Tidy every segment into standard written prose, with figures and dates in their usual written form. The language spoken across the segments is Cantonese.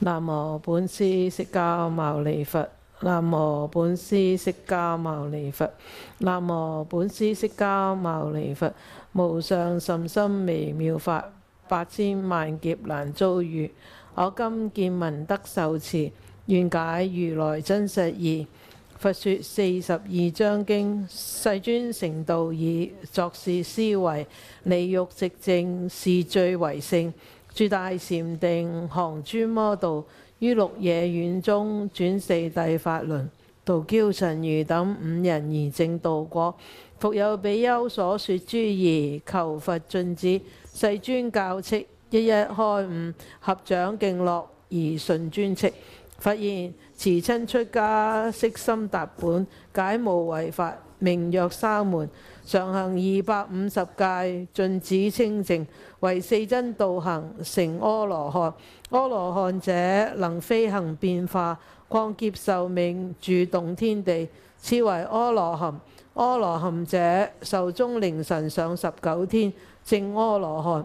南無本師釋迦牟尼佛。南無本師釋迦牟尼佛。南無本師釋迦牟尼佛。無上甚深微妙法，百千萬劫難遭遇。我今見聞得受持，願解如來真實義。佛說42章經，世尊成道已，作是思維，離欲寂靜，是最為勝。住大禪定，降諸魔道，於鹿野苑中轉四諦法輪，度憍陳如等5人而證道果。復有比丘所說諸義，求佛盡止，世尊教敕，一一開悟，合掌敬樂而順尊敕。佛言：持親出家，悉心達本，解無為法，名曰沙門。常行250戒，盡止清淨，為四真道行，成阿羅漢。阿羅漢者，能飛行變化，曠劫壽命，住動天地，此為阿羅漢。阿羅漢者，壽終凌晨上19天，證阿羅漢。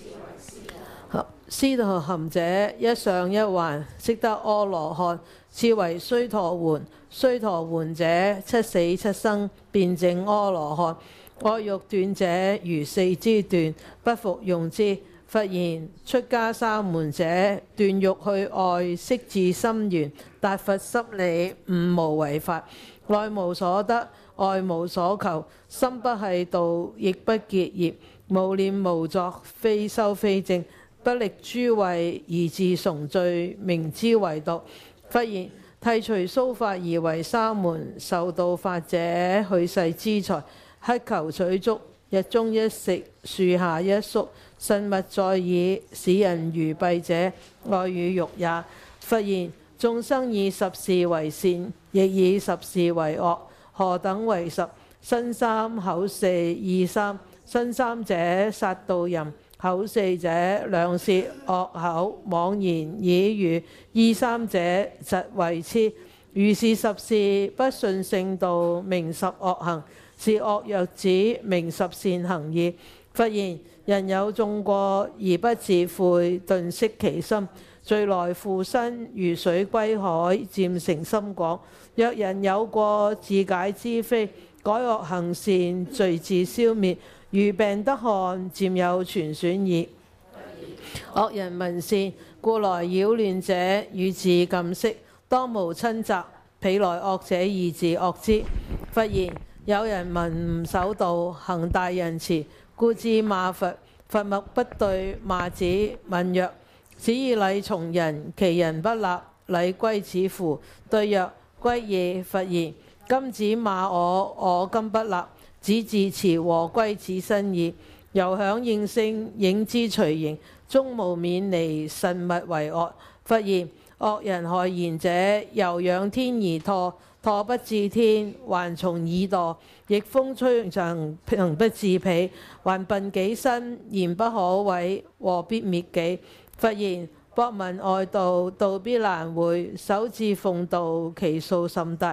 斯陀含者，一上一還，即得阿羅漢，次為須陀洹。須陀洹者，七死七生，便證阿羅漢。愛欲斷者，如4支斷，不復用之。佛言：出家沙門者，斷欲去愛，悉至心源，達佛心理，悟無為法，內無所得，外無所求，心不繫道，亦不結業，無念無作，非修非證，不力諸慧而自崇罪，名之為道。佛言：剃除鬚髮而為沙門，受道法者，去世資財，乞求取足，日中一食，樹下一宿，慎勿在耳，使人愚蔽者，愛語欲也。佛言：眾生以十事為善，亦以十事為惡。何等為十？身三，口四，意三。身三者，殺盜淫；口四者，兩舌惡口，妄言綺語；意三者，嫉恚痴。如是十事，不順聖道，名十惡行。是惡若止，名十善行矣。佛言：人有眾過而不自悔，頓息其心，罪來復生，如水歸海，漸成深廣。若人有過，自解知非，改惡行善，罪自消滅，如病得汗，漸有全損矣。惡人聞善，故來擾亂者，與自禁息，當無親責，彼來惡者而自惡之。佛言：有人聞吾守道，行大仁慈，故至罵佛。佛默不對，罵子，問曰：子以禮從人，其人不立，禮歸子乎？對曰：歸矣。佛言：今子罵我，我今不立，子自持禍歸子身矣。由響應聲，應知隨形，終無免離，慎勿為惡。佛言：惡人害言者，由仰天而墮，墮不至天，還從耳墮；逆風吹行，行不至彼，還笨己身，言不可毀，禍必滅己。佛言：博聞外道，道必難會，守志奉道，其數甚大。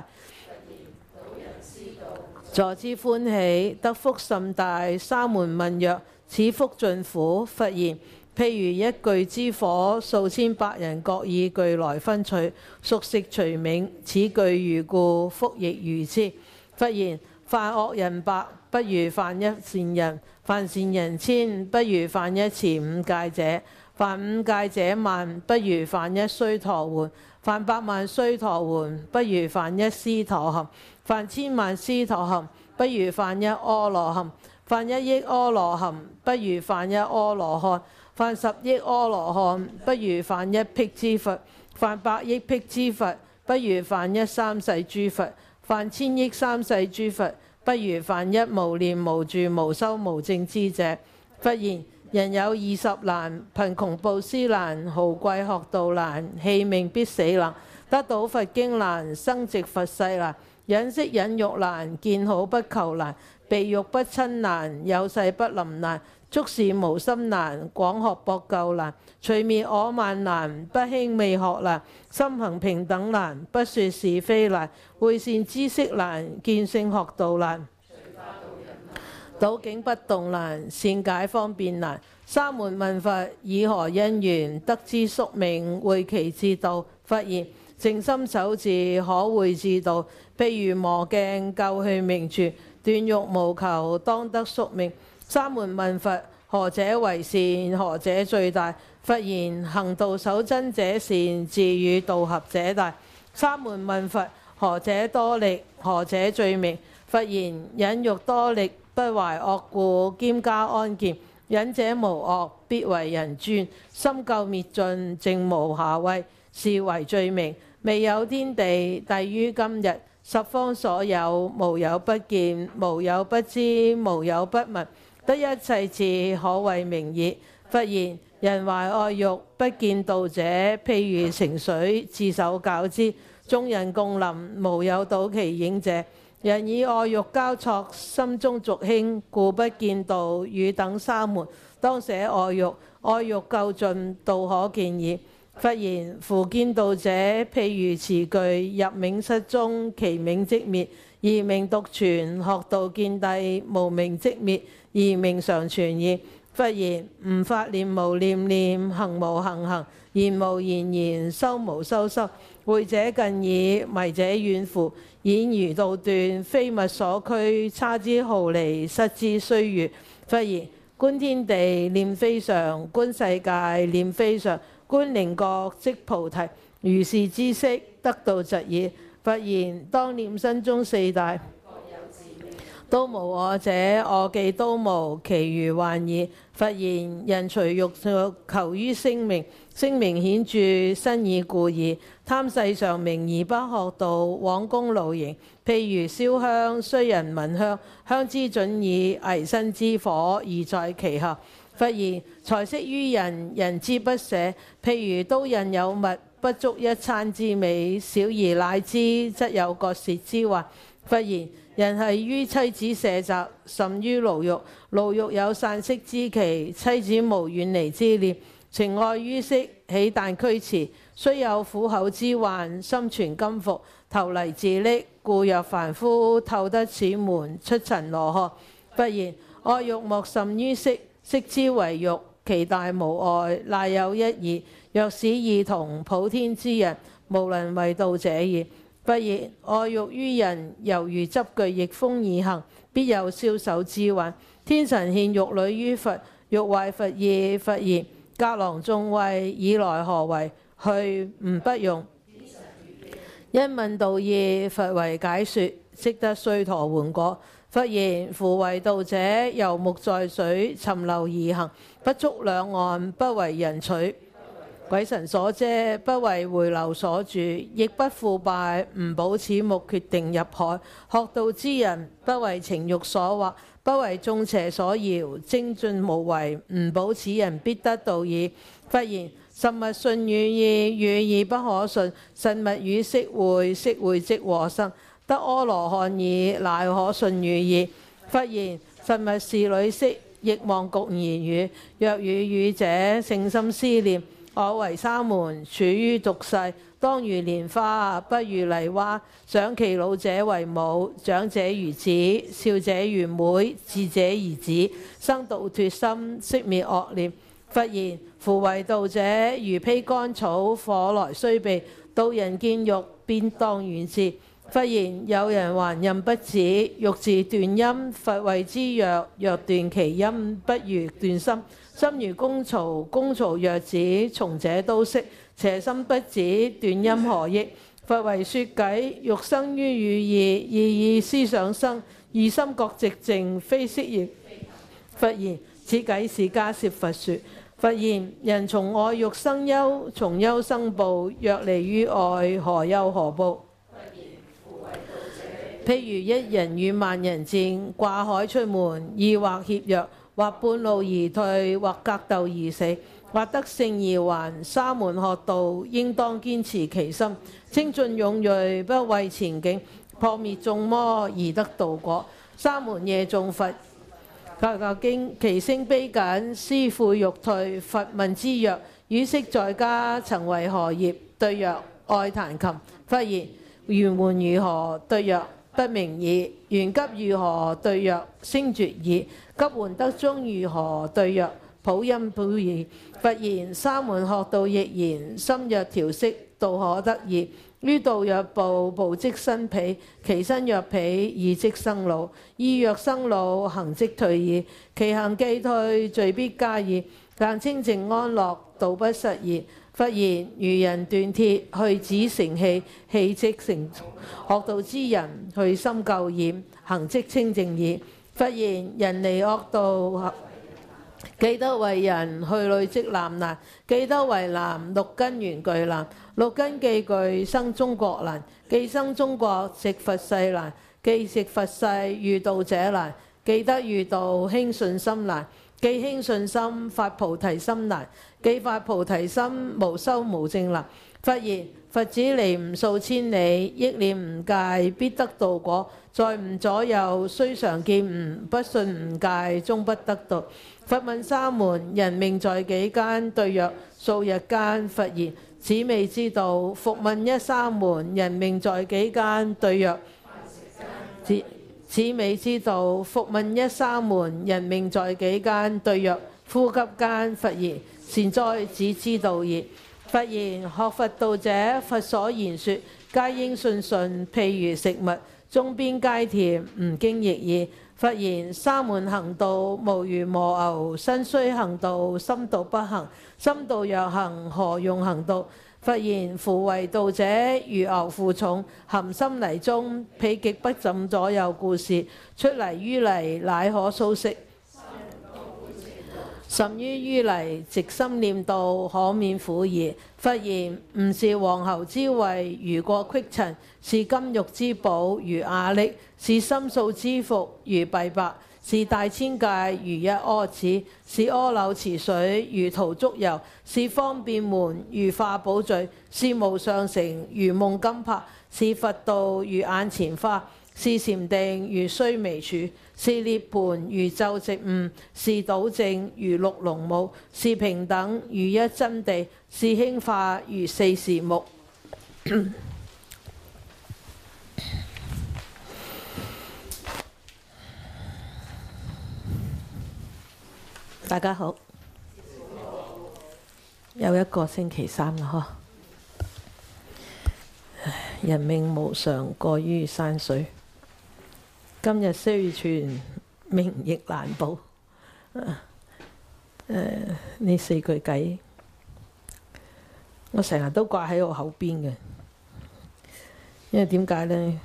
坐之歡喜，得福甚大。沙門問曰：此福盡乎？佛言：譬如一炬之火，數千百人各以炬來分取，熟食隨冥。此炬如故，福亦如之。佛言：犯惡人百，不如犯一善人；犯善人千，不如犯一持五戒者；犯五戒者萬，不如犯一須陀洹；犯百萬須陀洹，不如犯一斯陀含；犯千萬斯陀含，不如犯一阿羅漢；犯一億阿羅漢，不如犯一阿羅漢；犯10億阿羅漢，不如犯一辟支佛；犯100億辟支佛，不如犯一三世諸佛；犯1000億三世諸佛，不如犯一無念無住無修無證之者。佛言：人有20難，貧窮布施難，豪貴學道難，棄命必死難，得到佛經難，生殖佛世難，忍息忍辱難，見好不求難，避欲不親難，有世不臨難，觸事無心難，廣學博究難，除滅我慢難，不輕微學難，心行平等難，不說是非難，會善知識難，見性學道難。 倒景不動難，善解方便難。沙門問佛以何因緣得知宿命會其至道？佛言：靜心守志可會至道。譬如磨鏡救去明處，斷欲無求當得宿命。沙門問佛：何者為善？何者最大？佛言：行道守真者善，自與道合者大。沙門問佛：何者多力？何者最明？佛言：忍辱多力，不懷惡故，兼加安健。忍者無惡，必為人尊。深究滅盡，淨無瑕穢，是為最明。未有天地，帝於今日。十方所有，無有不見，無有不知，無有不聞。得一切智，可謂明矣。佛言：人懷愛欲，不見道者，譬如盛水，自手攪之，眾人共淋，無有睹其影者。人以愛欲交錯，心中濁興，故不見道。汝等沙門，當捨愛欲，愛欲究盡，道可見矣。佛言：夫見道者，譬如詞句入冥室中，其名即滅，而名獨存；學道見諦，無名即滅，而名常存矣。佛言：吾法念無念念，行無行行，言無言言，修無修修。會者近矣，迷者遠乎。演如道斷，非物所拘，差之毫厘，失之須臾。佛言：觀天地，念非常；觀世界，念非常。觀靈覺，即菩提。如是知識，得道疾矣。佛言：當念身中四大，都無我者，我既都無，其餘幻矣。佛言：人隨欲求於聲名，聲名顯著，身已故矣。貪世上名而不學道，枉功勞形。譬如燒香，雖人聞香，香之準矣，危身之火，而在其後。佛言：財色於人，人之不捨。譬如刀刃有物，不足一餐之美，小兒乃知，則有割舌之患。佛言：人繫於妻子舍宅，甚於牢獄。牢獄有散息之期，妻子無遠離之念。情愛於色，喜但驅馳。雖有苦口之患，心存甘伏，投泥自溺。故若凡夫，透得此門，出塵羅漢。佛言：愛欲莫甚於色，色之為欲，其大無礙，乃有一義。若使異同，普天之人，無能為道者也。佛言：愛欲於人，猶如執具逆風而行，必有消手之患。天神獻玉女於佛，欲壞佛意。佛言：隔廊眾位，以來何為？去，吾不用。因問道義，佛為解說，即得須陀洹果。佛言：夫為道者，遊目在水，尋流而行，不觸兩岸，不為人取，鬼神所遮，不為回流所住，亦不腐敗，吾保此目，決定入海。學道之人，不為情慾所惑，不為眾邪所搖，精進無為，吾保此人必得道矣。佛言：實物信語意，語意不可信；實物與色會，色會即禍生。得阿羅漢已，乃可信語意。佛言：實物是女色，亦望局而語。若語語者，誠心思念。我為沙門，處於俗世，當如蓮花，不如泥娃。想其老者為母，長者如子，少者如妹，智者如子。生度脫心，息滅惡念。佛言：夫為道者，如披乾草，火來雖避。道人見欲，便當遠之。佛言：有人還任不止，欲自斷因，佛謂之曰：若斷其因，不如斷心。心如工曹，工曹若止，從者都息。邪心不止，斷因何益？佛為說偈：欲生於語意，意思想生，二心覺寂靜，非色亦。佛言：此偈是迦葉佛說。佛言：人從愛欲生憂，從憂生怖。若離於愛，何憂何怖？譬如一人與萬人戰，掛海出門，意或怯弱，或半路而退，或格鬥而死，或得勝而還。沙門學道，應當堅持其心，精進勇銳，不畏前境，破滅眾魔而得道果。沙門夜誦佛教經，其聲悲緊，師父欲退。佛問之曰：汝昔在家曾為何業？對曰：愛彈琴。佛言：緣門如何？對曰： 不明矣。緣急如何對曰：聲絕矣。急緩得中如何對曰：普音普矣。佛言：沙門學道亦然，心若調息，道可得矣。於道若步，步即生彼；其身若彼，意即生老。意若生老，行即退矣。其行既退，罪必加矣。但清淨安樂，道不失矣。佛言：如人斷鐵，去子成器，器即成銅。學道之人，去心垢染，行即清淨矣。佛言：人離惡道，既得為人，去累積男難；既得為男，六根緣具難。六根既具，生中國難；既生中國，值佛世難；既值佛世，遇道者難；既得遇道，興信心難；既興信心，發菩提心難；既發菩提心，無修無證難。佛言：佛子離吾數千里，憶念吾戒，必得道果。在吾左右，雖常見吾，不信吾戒，終不得道。佛問沙門：人命在幾間？對曰：數日間。佛言：此未知道。復問一沙門：人命在幾間？對曰：此未知道。復問一沙門：人命在幾間？對曰：呼吸間。佛言：善哉，此知道矣。佛言：學佛道者，佛所言說，皆應信順，譬如食物，中邊皆甜，吾經亦爾。佛言：沙門行道，無如磨牛，身須行道，心道不行。心道若行，何用行道？佛言：夫為道者，如牛負重，含深泥中，彼極不浸左右故事，出泥於泥，乃可蘇息。甚於泥，直心念道，可免苦矣。佛言：吾是黃喉之慧，如過隙塵；是金玉之寶，如瓦礫；是深素之服，如敝帛；是大千界，如一柯子；是阿耨池水，如塗足油；是方便門，如化寶聚；是無上城，如夢金柏；是佛道，如眼前花；是禪定，如須彌柱；是涅槃，如晝夕悟；是倒正，如六龍舞；是平等，如一真地；是興化，如四時木。大家好，又一個星期三啦，人命無常，過於山水。今日雖存，明亦難保。呢四句偈，我成日都掛喺我口邊嘅，因為點解呢？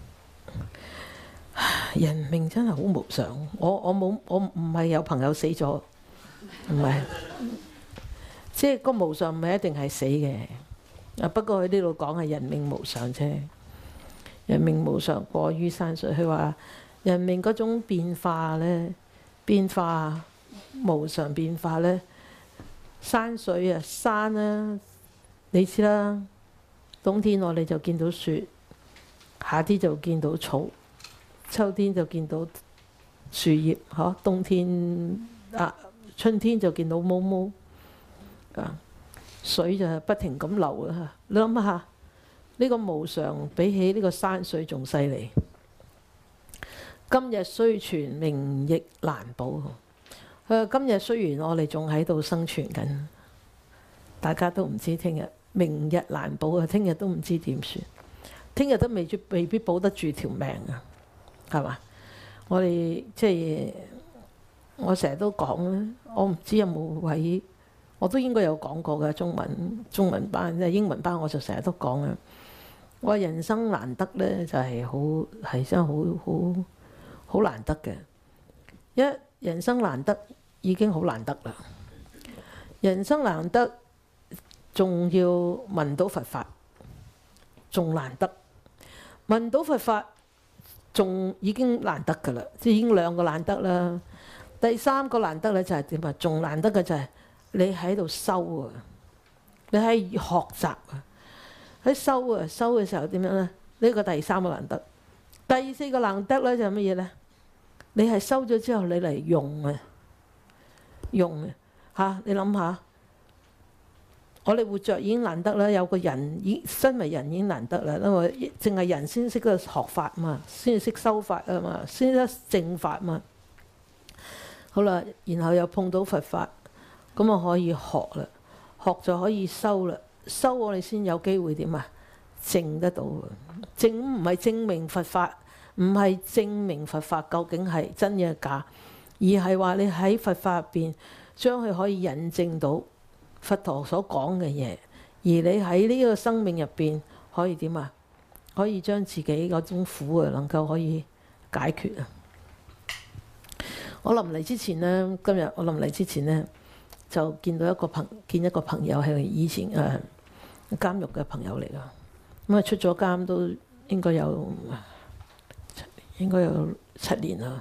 人命真係好無常。我唔係有朋友死咗，唔係，即係個無常唔係一定係死嘅。不過佢呢度講係人命無常啫。人命無常，過於山水。佢話人命嗰種變化呢，變化無常變化呢，山水啊，山啊，你知啦。冬天我哋就見到雪，夏天就見到草，秋天就見到樹葉，冬天春天就見到毛毛。水就不停咁流啊！你諗下，呢個無常比起呢個山水仲犀利。今日雖存，明亦難保。今日雖然我哋仲喺度生存緊，大家都唔知聽日，明日難保啊！聽日都唔知點算，聽日都未必保得住條命啊，係嘛？我哋即係我成日都講啦，我唔知有冇位。我都應該有講過嘅，中文班即係英文班，我就成日都講啊。我話人生難得咧，就係真係好難得嘅。人生難得已經好難得啦，人生難得仲要聞到佛法，仲難得。聞到佛法仲已經難得㗎啦，即係已經兩個難得啦。第三個難得咧就係點啊？仲難得嘅就係你喺度修啊，你喺學習啊，喺修嘅時候點樣咧？呢個第三個難得。第四個難得咧就係乜嘢咧？你係修咗之後，你嚟用啊嚇！你諗下， 我哋活着已經難得啦，有個人身為人已經難得啦，因為淨係人先識得學法嘛，先識修法啊嘛，先識正法嘛。好啦，然後又碰到佛法，咁我可以學啦，學就可以修啦，修我哋先有機會點啊？證得到。證唔係證明佛法，唔係證明佛法究竟係真嘅假，而係話你喺佛法入邊將佢可以引證到佛陀所講嘅嘢，而你喺呢個生命入邊可以點啊？可以將自己嗰種苦啊，能夠可以解決啊！我臨嚟之前呢，今日我臨嚟之前呢，就見到一個朋友係以前監獄嘅朋友嚟㗎。咁啊出咗監都應該有7年啦。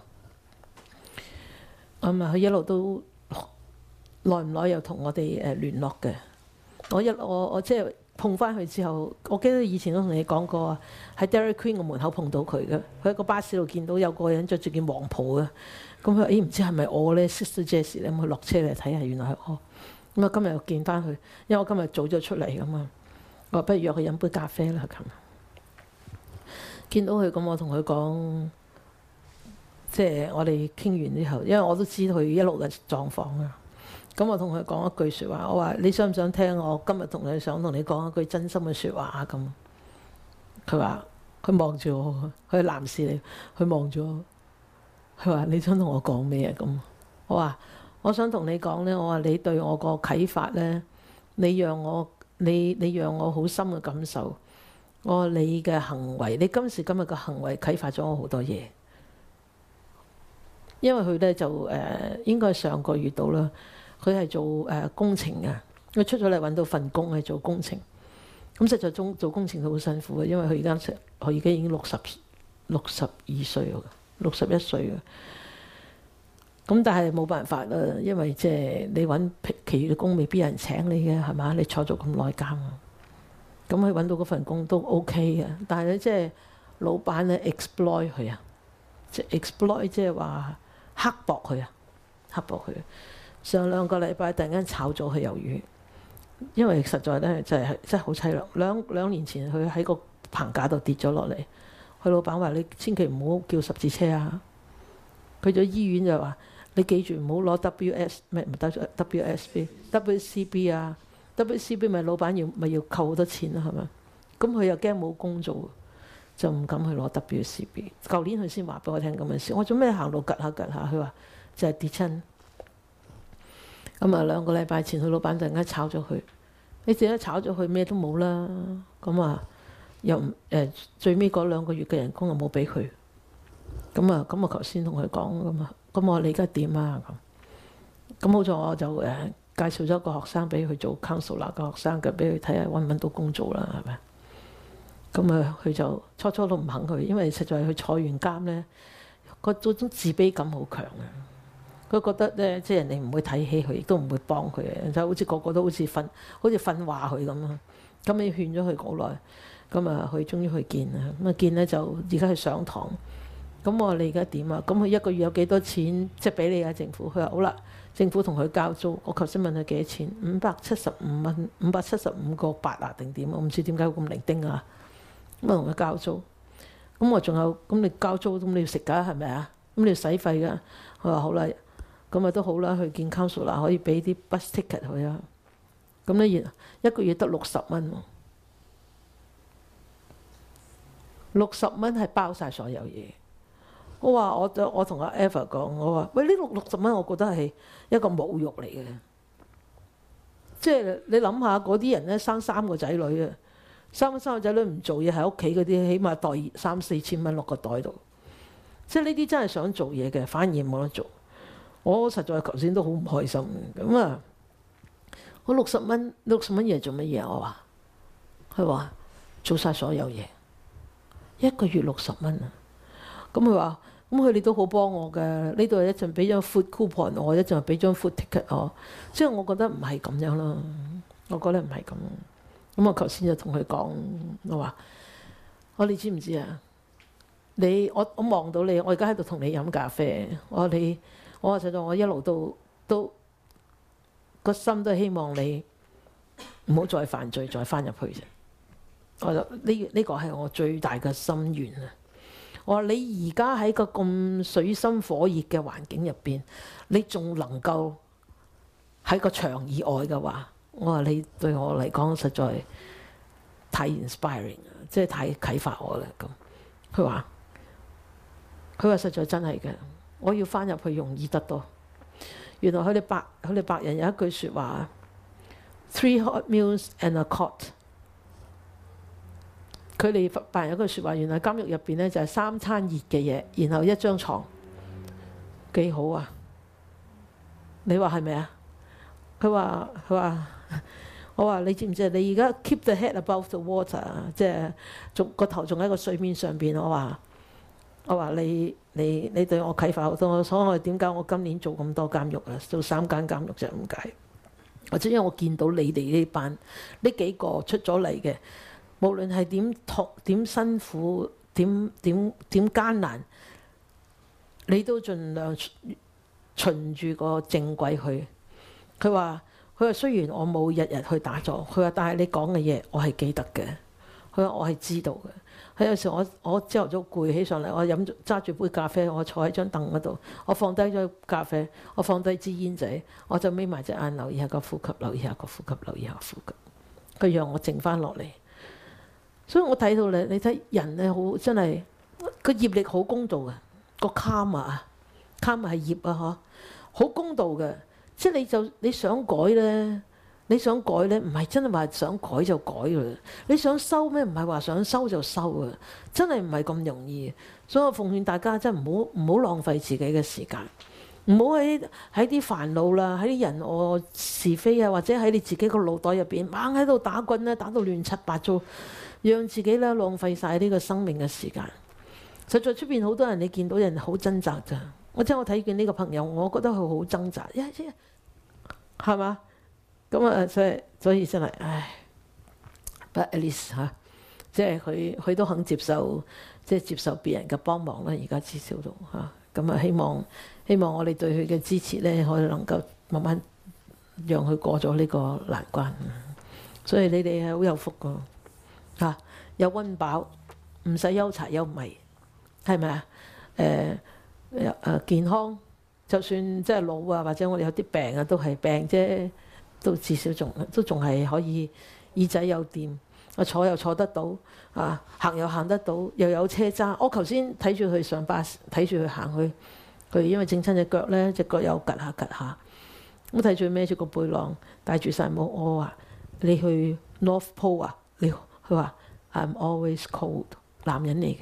佢一路都耐唔耐又同我哋聯絡嘅。我即係碰翻佢之後，我記得以前都同你講過啊，喺 Dairy Queen 個門口碰到佢嘅，佢喺個巴士度見到有個人着住件黃袍嘅。咁佢話：唔知係咪我咧 Sister Jessie 咧？咁佢落車嚟睇下，原來係我。咁啊，今日又見翻佢，因為我今日早咗出嚟咁啊。我話不如約佢飲杯咖啡啦。琴日見到佢咁，我同佢講，即係我哋傾完之後，因為我都知佢一路嘅狀況啊。咁我同佢講一句説話，我話你想唔想聽我今日想同你講一句真心嘅説話啊？咁佢話佢望住我，佢係男士嚟，佢望住我。佢話你想同我講咩啊？咁我話我想同你講呢。我話你對我個啟發呢，你讓我好深嘅感受。我話你嘅行為，你今時今日嘅行為啟發咗我好多嘢。因為佢呢就應該上個月到啦，佢係做工程嘅，佢出咗嚟揾到份工係做工程。咁實在做工程都好辛苦嘅，因為佢而家已經62歲啦。61歲嘅，咁但係冇辦法啦，因為即係你揾其餘嘅工未必有人請你嘅，係嘛？你坐咗咁耐監啊，咁佢揾到嗰份工都 OK 嘅，但係咧即係老闆咧 exploit 佢啊，即係 exploit 即係話刻薄佢啊，刻薄佢。上2個禮拜突然間炒咗佢魷魚，因為實在咧就係真係好凄涼。兩年前佢喺個棚架度跌咗落嚟。佢老闆話：你千祈唔好叫十字車啊！去咗醫院就話：你記住唔好攞 WCB 啊 ！WCB 咪老闆要扣好多錢咯，係咪？咁佢又驚冇工做，就唔敢去攞 WCB。舊年佢先話俾我聽咁嘅事，我做咩行路趌下趌下？佢話就係跌親。咁啊2個禮拜前，佢老闆突然間炒咗佢，你自己炒咗佢咩都冇啦。咁啊〜又最尾嗰2個月嘅人工又冇俾佢，咁啊頭先同佢講咁啊，咁我話你而家點啊咁好在我就介紹咗個學生俾佢做 counselor 個學生嘅，俾佢睇下揾唔揾到工做啦，係咪？咁啊佢就初都唔肯去，因為實在係佢坐完監咧，嗰種自卑感好強啊！佢覺得咧，即係人哋唔會睇起佢，亦都唔會幫佢嘅，就好似個個都好似訓話佢咁啊！咁你勸咗佢好耐。咁啊，佢終於去見啦。咁啊見咧就而家去上堂。咁我話你而家點啊？咁佢1個月有幾多錢即係俾你啊？政府佢話好啦，政府同佢交租。我頭先問佢幾多錢？575蚊，575.8啊定點？我唔知點解會咁零丁啊。咁啊同佢交租。咁我仲有咁你交租咁你要食㗎係咪啊？咁你要使費㗎。佢話好啦，咁啊都好啦，去見 counselor 可以俾啲 bus ticket 佢啊。咁咧1個月得60蚊喎。60蚊係包晒所有嘢。我話我同阿 Eva 講，我話喂呢60蚊，我覺得係一個侮辱嚟嘅。即係你諗下嗰啲人咧，生3個仔女啊，生個仔女唔做嘢喺屋企嗰啲，起碼袋3-4千蚊落個袋度。即係呢啲真係想做嘢嘅，反而冇得做。我實在頭先都好唔開心咁啊！我60蚊嘢做乜嘢？我話佢話做晒所有嘢。1個月60蚊啊！咁佢話：咁佢哋都好幫我嘅，呢度一陣俾張 food coupon 我，一陣俾張 food ticket 我。即係我覺得唔係咁樣啦，我覺得唔係咁。咁我頭先就同佢講，我話：你知唔知啊？我望到你，我而家喺度同你飲咖啡。我話實在我一路都個心都係希望你唔好再犯罪，再翻入去啫。我就呢個係我最大嘅心願啊！我話你而家喺個咁水深火熱嘅環境入邊，你仲能夠喺個牆以外嘅話，我話你對我嚟講實在太 inspiring， 即係太啟發我啦咁。佢話實在真係嘅，我要翻入去容易得多。原來佢哋白人有一句説話 ：3 hot meals and a cot。佢哋白人有句説話，原來監獄入邊咧就係3餐熱嘅嘢，然後1張床，幾好啊！你話係咪啊？佢話我話你知唔知啊？你而家 keep the head above the water， 即係個頭仲喺個水面上邊。我話你對我啟發好多，所以點解我今年做咁多監獄啊？做3間監獄就係咁解。或者因為我見到你哋呢班呢幾個出咗嚟嘅。無論係點辛苦、點艱難，你都盡量循住個正軌去。佢話雖然我冇日日去打坐，佢話但係你講嘅嘢我係記得嘅。佢話我係知道嘅。佢有時我朝頭早攰起上嚟，我揸住杯咖啡，我坐喺張凳嗰度，我放低咗咖啡，我放低支煙仔，我就眯埋隻眼，留意下個呼吸，留意下個呼吸，留意下呼吸。佢讓我靜翻落嚟。所以我睇到你睇人咧，好真係個業力好公道嘅，個卡瑪係業啊，好公道嘅。即係你想改咧，唔係真係話想改就改㗎。你想收咩？唔係話想收就收啊，真係唔係咁容易。所以我奉勸大家真係唔好浪費自己嘅時間，唔好喺啲煩惱啦，喺啲人我是非啊，或者喺你自己個腦袋入邊猛喺度打滾咧，打到亂七八糟。讓自己咧浪費晒呢個生命嘅時間。實在出邊好多人，你見到人好掙扎咋。我睇見呢個朋友，我覺得佢好掙扎，係嘛？咁啊，所以真係，唉 ，but at least 即係佢都肯接受，即係接受別人嘅幫忙啦。而家至少都咁啊，希望我哋對佢嘅支持咧，可以能夠慢慢讓佢過咗呢個難關。所以你哋係好有福噶。有溫飽，唔使憂柴憂米，係咪啊？健康，就算即係老啊，或者我哋有啲病啊，都係病啫，都至少都仲係可以耳仔有掂，坐又坐得到，行又行得到，又有車揸。我頭先睇住佢上巴士，睇住佢行去，佢因為整親隻腳咧，隻腳又趌下，我睇住佢孭住個背囊，戴住晒帽。我話你去 North Pole 啊？佢話 I'm always cold， 男人嚟嘅。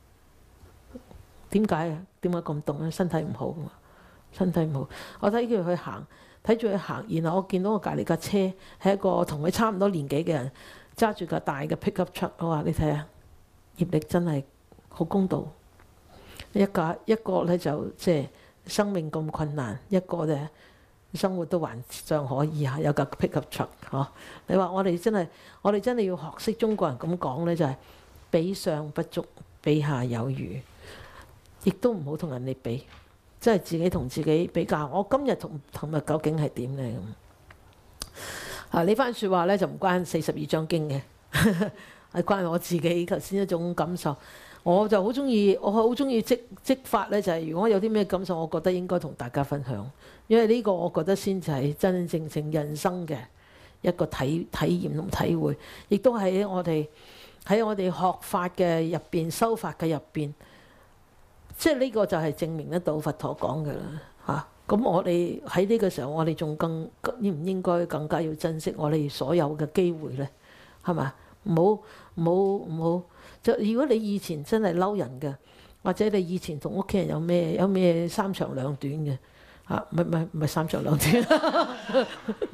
點解啊？點解咁凍咧？身體唔好嘛，身體唔好。我睇住佢行，然後我見到我隔離架車係一個同佢差唔多年紀嘅人，揸住架大嘅 pickup truck。我話你睇下，業力真係好公道。一個咧就即係生命咁困難，一個咧生活都還尚可以有架 pickup truck。你話我哋真係要學識中國人咁講咧，就係比上不足，比下有餘，亦都唔好同人哋比，即係自己同自己比較。我今日同琴日究竟係點咧咁？呢番説話咧就唔關42章經嘅，係關我自己頭先一種感受。我就好中意，即發咧，就係如果有啲咩感受，我覺得應該同大家分享，因為呢個我覺得先至係真真正正人生嘅一個體驗同體會，亦都喺我哋學法嘅入邊、修法嘅入邊，即係呢個就係證明得到佛陀講嘅啦。咁我哋喺呢個時候，我哋仲應唔應該更加要珍惜我哋所有嘅機會咧？係嘛？唔好。就如果你以前真係嬲人嘅，或者你以前同屋企人有咩三長兩短嘅，唔係三長兩短，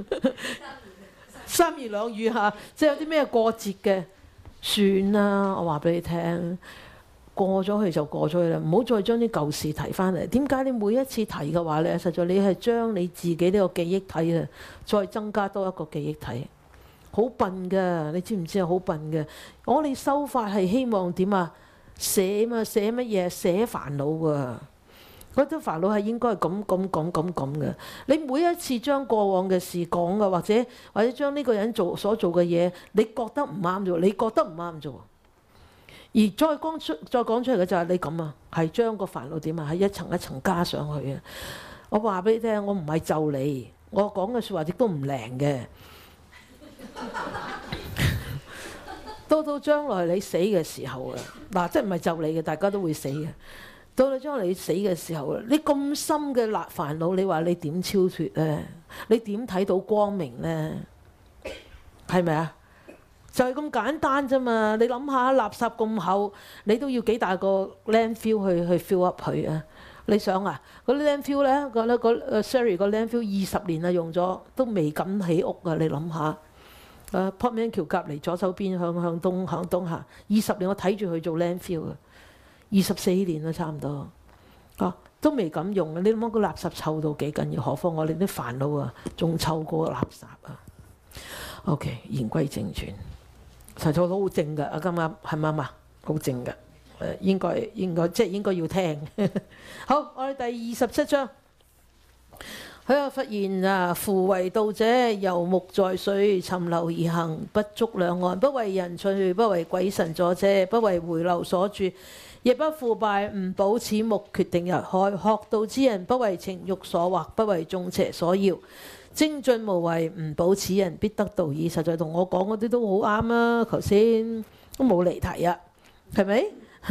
三言兩語嚇，即係有啲咩過節嘅，算啦，我話俾你聽，過咗去就過咗去啦，唔好再將啲舊事提翻嚟。點解你每一次提嘅話咧，實在你係將你自己呢個記憶體啊，再增加多一個記憶體。好笨㗎，你知唔知啊？好笨嘅。我哋修法係希望點啊？寫乜嘢？寫煩惱㗎。 嗰啲煩惱係應該係咁嘅。你每一次將過往嘅事講嘅，或者將呢個人所做嘅嘢，你覺得唔啱啫。而再講出嚟嘅就係你咁啊，係將個煩惱點啊，係一層一層加上去啊。我話俾你聽，我唔係咒你，我講嘅説話亦都唔靈嘅。到將來你死嘅時候啊，嗱，即係唔係咒你嘅，大家都會死嘅。到你將來你死嘅時候啊，你咁深嘅煩惱，你話你點超脫咧？你點睇到光明咧？係咪啊？就係咁簡單啫嘛！你諗下，垃圾咁厚，你都要幾大個 landfill 去 fill up 佢啊？你想啊，嗰啲 landfill 咧，sorry 個 landfill 20年啊用咗，都未敢起屋啊！你諗下，Portman 橋隔離左手邊向東行20年，我睇住佢做 landfill 啊，24年啦差唔多都未敢用啊！你諗下個垃圾臭到幾緊要，何況我哋啲煩惱啊，仲臭過垃圾啊！OK， 言歸正傳。實在都好正㗎，啱啱係咪啊？好正㗎，應該要聽。好，我哋第27章，佢又發現啊，夫為道者，游牧在水，尋流而行，不觸兩岸，不為人趣，不為鬼神所遮，不為回流所住，亦不腐敗，唔保此目，決定入海。學道之人，不為情慾所惑，不為眾邪所搖，精進無為，唔保此人，必得道矣。實在同我講嗰啲都好啱啊！頭先都冇離題啊，係咪？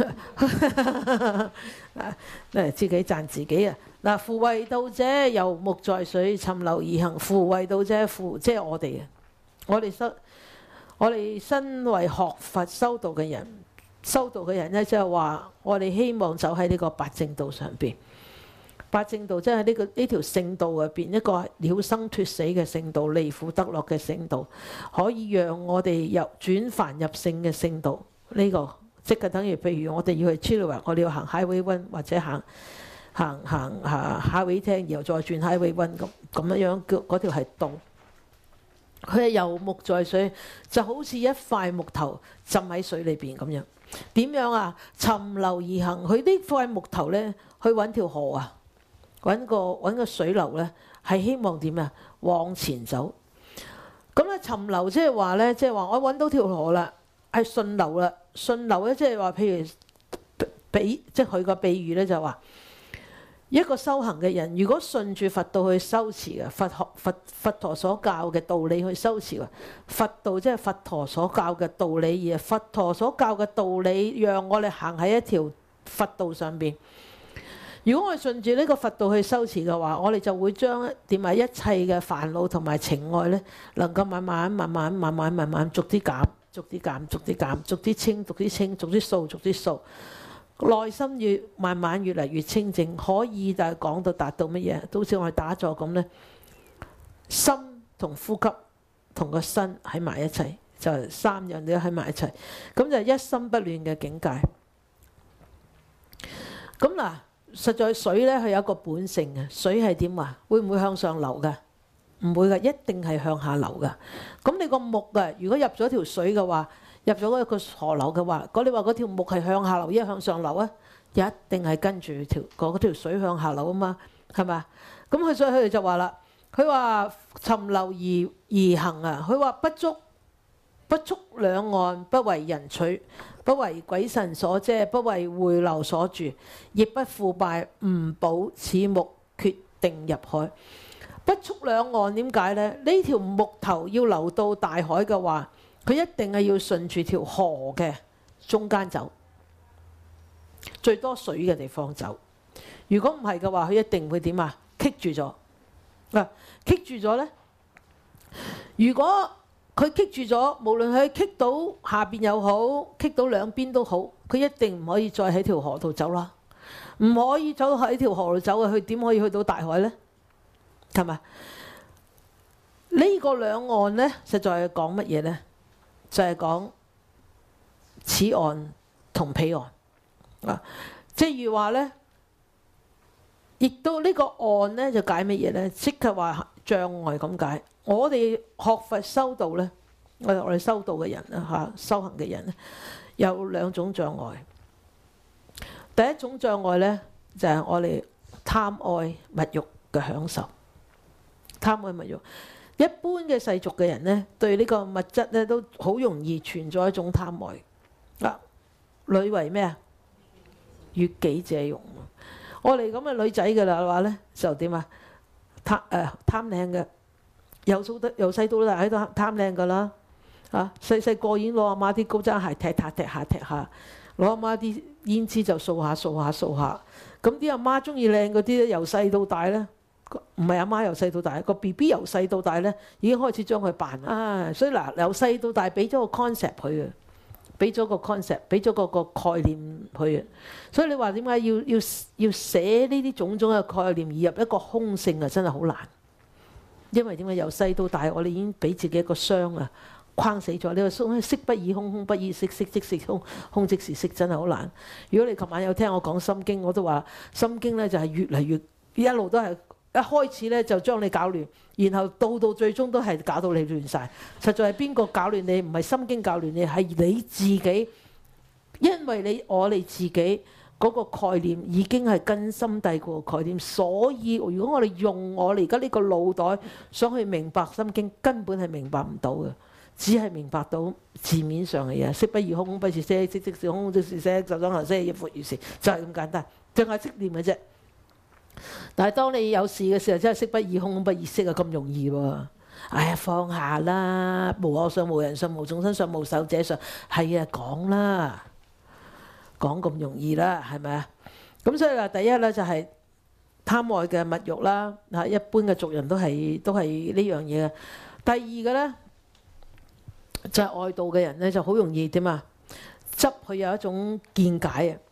自己讚自己啊！嗱，夫為道者，游牧在水，尋流而行。夫為道者，即係我哋啊！我哋身為學佛修道嘅人，呢，即係話我哋希望走喺呢個八正道上邊。八正道即係呢條聖道入邊一個了生脱死嘅聖道，離苦得樂嘅聖道，可以讓我哋轉凡入聖嘅聖道。呢個即係等於譬如我哋要去 Chilliwack，我哋要行 Highway 1或者行 Highway 10，然後再轉 Highway 1咁樣叫嗰條係道。佢係游牧在水，就好似一塊木頭浸喺水裏邊咁樣。點樣啊？尋流而行，佢呢塊木頭呢，去揾條河啊！揾個水流呢，係希望點啊？往前走。咁咧尋流即係話呢，即係話我揾到條河啦，係順流啦。順流咧即係話，譬如即係佢個比喻呢，就話一個修行嘅人，如果順住佛道去修持嘅佛陀所教嘅道理去修持嘅佛道，即係佛陀所教嘅道理，而佛陀所教嘅道理，讓我哋行喺一條佛道上邊。如果我哋順住呢個佛道去修持嘅話，我哋就會將點啊一切嘅煩惱同埋情愛呢，能夠慢慢逐啲減，逐啲清，逐啲掃，內心慢慢越嚟越清淨，可以就係講到達到乜嘢？都好似我哋打坐咁呢，心同呼吸同個身喺埋一齊，就係三樣嘢喺埋一齊，咁就係一心不亂嘅境界。咁嗱。實在水呢，佢有一個本性嘅，水係點啊？會唔會向上流㗎？唔會㗎，一定係向下流㗎。咁你個木啊，如果入咗條水嘅話，入咗一個河流嘅話，你話嗰條木係向下流，一向上流啊？一定係跟住嗰條水向下流啊嘛，係咪？咁所以佢哋就話啦，佢話尋流而行啊，佢話不觸兩岸，不為人取，不為鬼神所遮，不為回流所住，亦不腐敗，唔保此目，決定入海。不觸兩岸點解呢？呢條木頭要流到大海嘅話，佢一定係要順住條河嘅中間走，最多水嘅地方走。如果唔係嘅話，佢一定會點啊？棘住咗。棘住咗呢？如果佢棘住咗，無論佢棘到下邊又好，棘到兩邊都好，佢一定唔可以再喺條河度走啦。唔可以走喺條河度走嘅，佢點可以去到大海呢？係咪？呢個兩岸呢，實在係講乜嘢呢？就係講此岸同彼岸啊！即如話呢，亦都呢個岸呢，就解乜嘢呢？即係話障礙咁解。我哋學佛修道呢，我哋修道嘅人啦，修行嘅人呢，有兩種障礙。第一種障礙呢，就係我哋貪愛物欲嘅享受，貪愛物欲。一般嘅世俗嘅人呢，對呢個物質呢都好容易存在一種貪愛。女為咩啊？悅己者容。我哋咁嘅女仔嘅啦話呢，就點啊？貪靚嘅，由細到大喺度貪靚噶啦。細細個已經攞阿媽啲高踭鞋踢下，攞阿媽啲胭脂就掃下。咁啲阿媽中意靚嗰啲咧，由細到大咧，唔係阿媽由細到大，個 BB 由細到大咧已經開始將佢扮所以嗱，由細到大俾咗個 concept 佢啊，俾咗個 concept， 俾咗個概念佢啊。所以你話點解要寫呢啲種種嘅概念而入一個空性啊？真係好難，因為點解由細到大我哋已經俾自己一個箱啊，框死咗。你話色不異空，空不異色，色即是空，空即是色，真係好難。如果你琴晚有聽我講心經，我都話心經咧就係越嚟越一路都係一開始咧就將你搞亂，然後到最終都係搞到你亂晒。實在係邊個搞亂你？唔係心經搞亂你，係你自己。因為我哋自己嗰個概念已經係根深蒂固嘅概念，所以如果我哋用我哋而家呢個腦袋想去明白心經，根本係明白唔到嘅。只係明白到字面上嘅嘢，色不異空，空不是色，色即是空，空即是色，就當係色，亦復如是，就係咁簡單，淨係識念嘅啫。但係當你有事嘅時候，真係色不異空，空不異色啊，咁容易喎！哎呀，放下啦，無我相，無人相，無眾生相，無壽者相，係啊，講啦，講咁容易啦，係咪啊？咁所以嗱，第一咧就係貪愛嘅物欲啦，一般嘅俗人都係呢樣嘢嘅。第二嘅咧，就係外道嘅人咧，就好容易點啊？執佢有一種見解啊！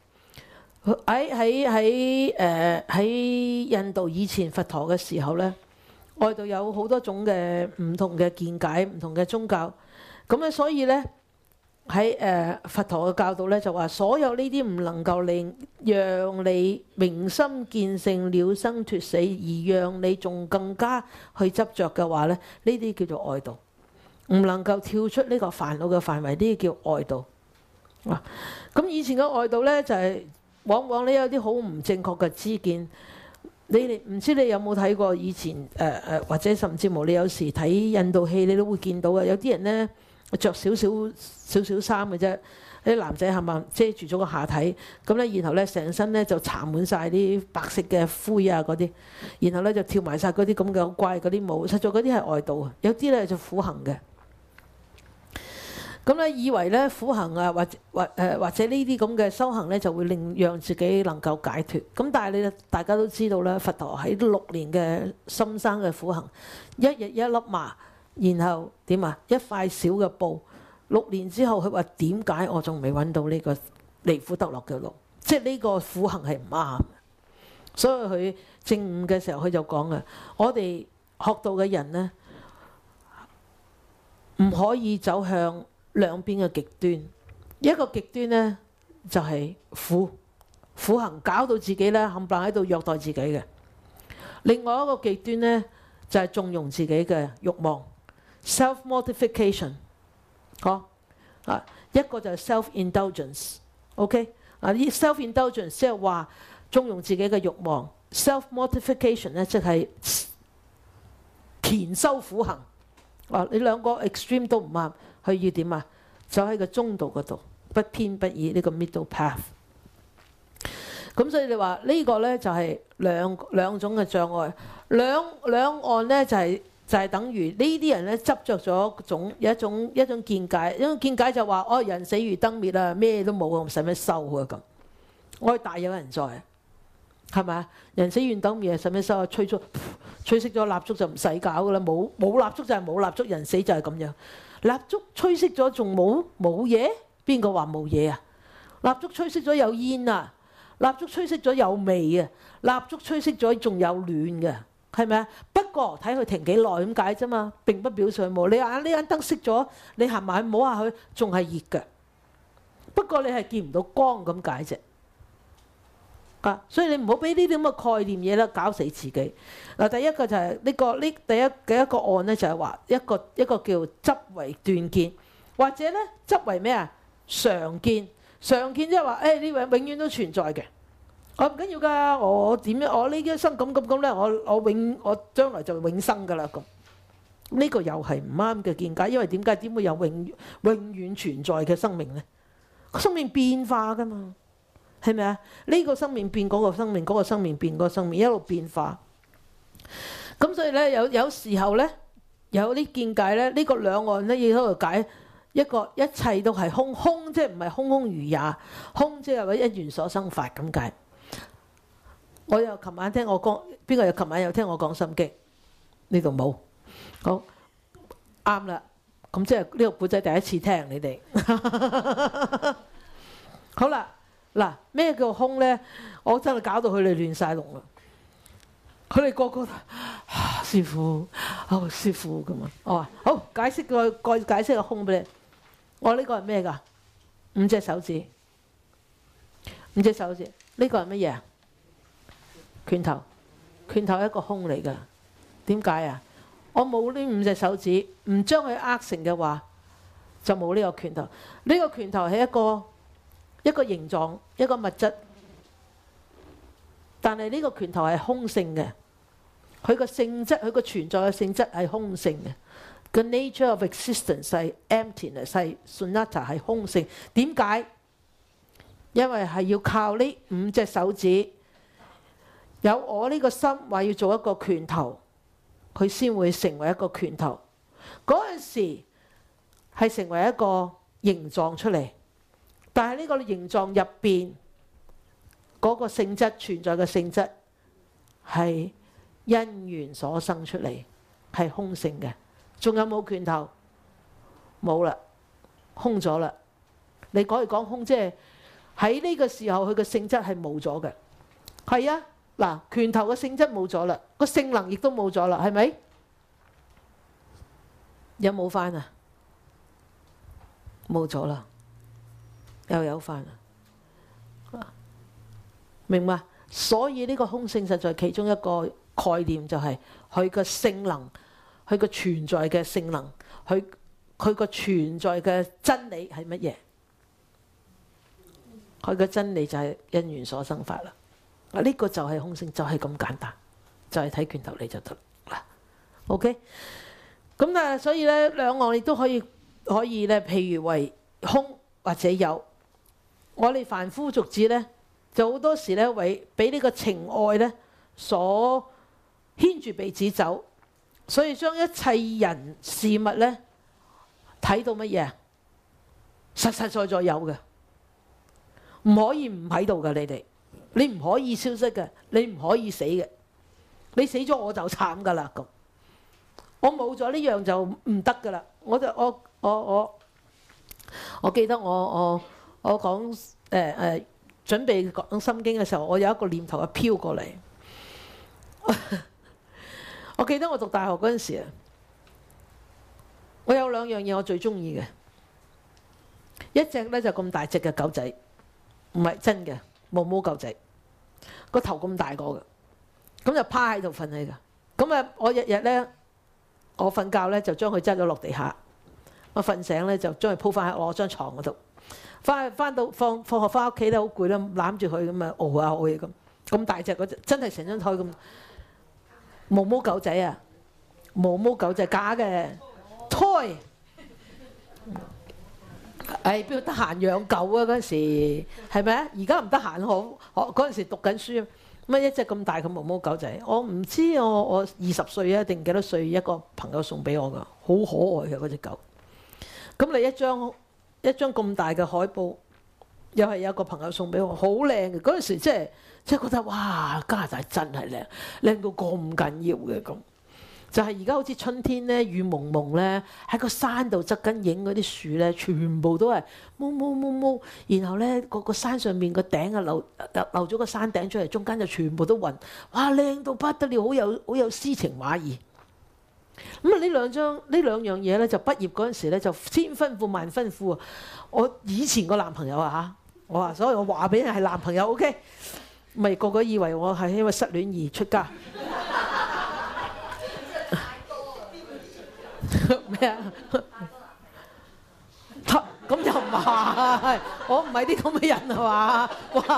喺印度以前佛陀嘅時候咧，外道有好多種嘅唔同嘅見解，唔同嘅宗教。咁咧，所以咧喺佛陀嘅教導咧就話，所有呢啲唔能夠讓你明心見性、了生脫死，而讓你仲更加去執着嘅話咧，呢啲叫做外道。唔能夠跳出呢個煩惱嘅範圍，呢啲叫外道。咁以前嘅外道呢，就係往往你有啲好唔正確嘅知見。你哋唔知你有冇睇過以前或者甚至乎你有時睇印度戲，你都會見到嘅。有啲人呢，着少少衫嘅啫，啲男仔係咪遮住咗個下體，咁咧然後呢，成身呢就搽滿晒啲白色嘅灰啊嗰啲，然後呢就跳埋晒嗰啲咁嘅好怪嗰啲舞，實在嗰啲係外道啊。有啲呢就苦行嘅。咁咧以為咧苦行啊，或者呢啲咁嘅修行咧，就會讓自己能夠解脫。咁但係大家都知道咧，佛陀喺6年嘅深山嘅苦行，一日一粒麻，然後點啊？一塊小嘅布。6年之後，佢話點解我仲未揾到呢個離苦得樂嘅路？即係呢個苦行係唔啱。所以佢正午嘅時候，佢就講啊：我哋學道嘅人呢，唔可以走向兩邊嘅極端。一個極端呢，就係苦行，搞到自己呢冚唪唥喺度虐待自己嘅。另外一個極端呢，就係縱容自己嘅慾望 self-mortification。一個就係 self-indulgence。OK 呢 self-indulgence 即係話縱容自己嘅慾望 self-mortification 呢，即係虔修苦行。你兩個 extreme 都唔啱，佢要點啊？就喺個中道嗰度，不偏不倚呢個 middle path。咁所以你話呢個呢，就係兩種嘅障礙，兩岸呢，就係等於呢啲人呢，執着咗一種見解，一種見解就話人死如燈滅啊，咩都冇，使乜修啊咁？我大有人在，係咪啊？人死如燈滅，使乜修啊？吹熄咗蠟燭就唔使搞噶啦，冇蠟燭就係冇蠟燭，人死就係咁樣。蠟燭吹熄咗仲冇嘢？邊個話冇嘢啊？蠟燭吹熄咗有煙啊，蠟燭吹熄咗有味啊，蠟燭吹熄咗仲有暖嘅，係咪啊？不過睇佢停幾耐咁解啫嘛，並不表示佢冇。你眼呢盞燈熄咗，你行埋去摸下佢，仲係熱嘅。不過你係見唔到光咁解啫。所以你唔好俾呢啲咁嘅概念嘢啦，搞死自己。嗱，第一個就係第一個案咧，就係話一個叫執為斷見，或者咧執為咩啊？常見。常見即係話呢樣永遠都存在嘅。 我唔緊要㗎，我點樣？我呢一生咁咧，我將來就永生㗎啦咁。呢個又係唔啱嘅見解，因為點解？點會有永遠存在嘅生命呢？生命變化㗎嘛，係咪啊？呢個生命變嗰個生命，嗰個生命變嗰個生命，一路變化。咁所以咧，有時候咧，有啲見解咧，呢個兩岸咧亦喺度解一切都係空，空即係唔係空空如也，空即係一緣所生法咁解。我又琴晚聽我講，邊個又琴晚有聽我講心經？呢度冇。好啱啦，咁即係呢個古仔第一次聽你哋。好啦，嗱，咩叫空咧？我真係搞到佢哋亂晒龍啦。佢哋個個師傅，師傅咁啊！我話好解釋解釋個空俾你。我呢個係咩㗎？5隻手指，5隻手指，呢個係乜嘢啊？拳頭，拳頭係一個空嚟㗎。點解啊？我冇呢5隻手指，唔將佢握成嘅話，就冇呢個拳頭。呢個拳頭係一個形狀，一個物質，但係呢個拳頭係空性嘅。佢個性質，佢個存在嘅性質係空性嘅。個 nature of existence 係 emptiness， 係 sunyata， 係空性。點解？因為係要靠呢5隻手指，有我呢個心話要做一個拳頭。佢先會成為一個拳頭，嗰陣時係成為一個形狀出嚟，但係呢個形狀入邊嗰個性質存在嘅性質係因緣所生出嚟，係空性嘅。仲有冇拳頭？冇啦，空咗啦。你講嚟講空，即係喺呢個時候佢嘅性質係冇咗嘅。係啊。嗱，拳頭嘅性質冇咗啦，個性能亦都冇咗啦，係咪？有冇翻啊？冇咗啦，又有翻啊？明嘛？所以呢個空性實在其中一個概念就係佢個性能，佢個存在嘅性能，佢個存在嘅真理係乜嘢？佢嘅真理就係因緣所生法啦。呢個就係空性，就係咁簡單，就係睇拳頭你就得啦。OK， 咁啊，所以咧兩岸亦都可以咧，譬如為空或者有。我哋凡夫俗子咧，就好多時咧為俾呢個情愛咧所牽住鼻子走，所以將一切人事物咧睇到乜嘢？實實在在有嘅，唔可以唔喺度㗎，你哋。你唔可以消失嘅，你唔可以死嘅。你死咗我就慘噶啦咁。我冇咗呢樣就唔得噶啦。我記得我講準備講心經嘅時候，我有一個念頭啊飄過嚟。我記得我讀大學嗰陣時啊，我有2樣嘢我最中意嘅，一隻咧就咁大隻嘅狗仔，唔係真嘅。毛毛狗仔，個頭咁大個嘅，咁就趴喺度瞓喺㗎。咁啊，我日日咧，我瞓覺咧就將佢執咗落地下，我瞓醒咧就將佢鋪翻喺我張床嗰度。翻到放學翻屋企咧好攰啦，攬住佢咁啊熬下熬嘢咁大隻嗰隻，真係成張台咁。毛毛狗仔啊，毛毛狗仔假嘅 toy。邊度得閒養狗啊？嗰陣時係咪啊？而家唔得閒，我嗰陣時讀緊書，乜一隻咁大嘅毛毛狗仔，我唔知我20歲啊定幾多歲，一個朋友送俾我㗎，好可愛嘅嗰隻狗。咁你一張咁大嘅海報，又係有一個朋友送俾我，好靚嘅。嗰陣時即係覺得哇，加拿大真係靚，靚到咁緊要嘅咁。就係而家好似春天咧，雨濛濛咧，喺個山度側緊影嗰啲樹咧，全部都係毛毛毛毛，然後咧個山上面個頂啊漏咗個山頂出嚟，中間就全部都雲，哇靚到不得了，好有詩情畫意。咁啊呢兩樣嘢咧，就畢業嗰陣時咧就千吩咐萬吩咐啊！我以前個男朋友啊嚇，我話所以我話俾你係男朋友 OK， 咪個個以為我係因為失戀而出家。咩啊？咁又唔係，我唔係啲咁嘅人係嘛？哇！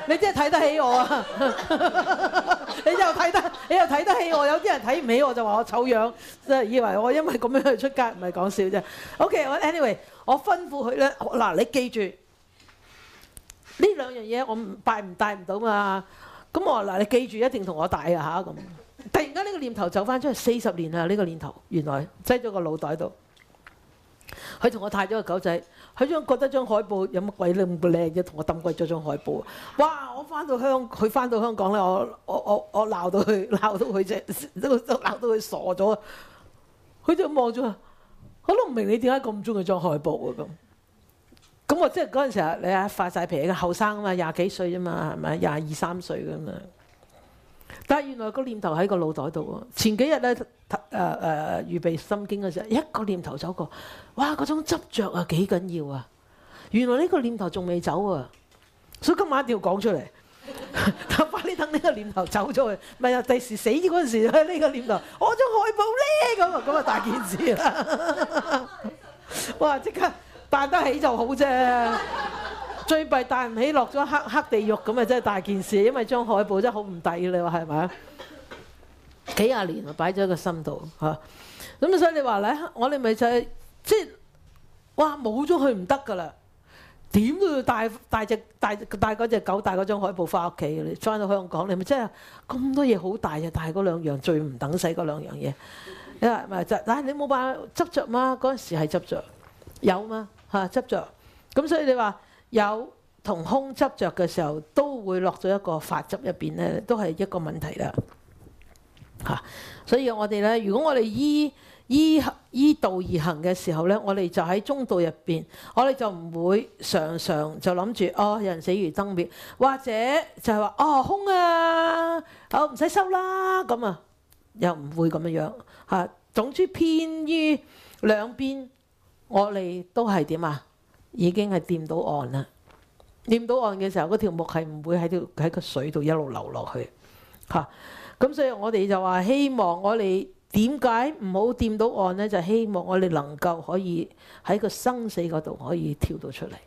你真係睇得起我啊！你又睇得起我，有啲人睇唔起我就話我醜樣，即係以為我因為咁樣去出街，唔係講笑啫。OK， 我 anyway， 我吩咐佢咧，嗱，你記住呢兩樣嘢，我帶唔到嘛。咁我話嗱，你記住一定同我帶啊嚇咁。突然間呢個念頭走翻出去40年啦，呢個念頭原來擠咗個腦袋度。佢同我帶咗個狗仔，佢覺得張海報有乜鬼咁靚嘅，同我抌鬼咗張海報。哇！佢翻到香港咧，我鬧到佢啫，都鬧到佢傻咗。佢就望住我都唔明你點解咁中意張海報啊咁。咁我即係嗰陣時候，你啊發晒脾氣嘅後生啊嘛，20幾歲啫嘛，係咪22、23歲咁嘛。但係原來個念頭喺個腦袋度喎。前幾日咧預備心經嘅時候，一個念頭走過，哇！嗰種執着啊幾緊要啊！原來呢個念頭仲未走啊，所以今晚一定要講出嚟。快啲等呢個念頭走咗去，咪又第時死嗰陣時呢個念頭，我張海報咧咁啊大件事啦！哇！即刻彈得起就好啫。最弊帶唔起落咗黑地獄咁啊！真係大件事，因為張海報真係好唔抵，你話係咪啊？幾廿年啊，擺咗喺個心度嚇。咁所以你話咧，我哋咪就係即係哇冇咗佢唔得噶啦，點都要帶嗰隻狗，帶嗰張海報翻屋企。你翻到香港，你咪真係咁多嘢好大就帶嗰兩樣最唔等使嗰兩樣嘢。你話咪就但係你冇辦法執着嘛？嗰陣時係執着有嘛嚇執着。咁所以你話。有同空執着嘅時候，都會落咗一個法執入邊咧，都係一個問題啦。嚇，所以我哋咧，如果我哋依道而行嘅時候咧，我哋就喺中道入邊，我哋就唔會常常就諗住哦人死如燈滅，或者就係話哦空啊，好唔使收啦咁啊，又唔會咁樣樣嚇。總之偏於兩邊，我哋都係點啊？已經係掂到岸啦，掂到岸嘅時候，嗰條木係唔會喺個水度一路流落去嚇。咁所以我哋就話希望我哋點解唔好掂到岸呢？就希望我哋能夠可以喺個生死嗰度可以跳到出嚟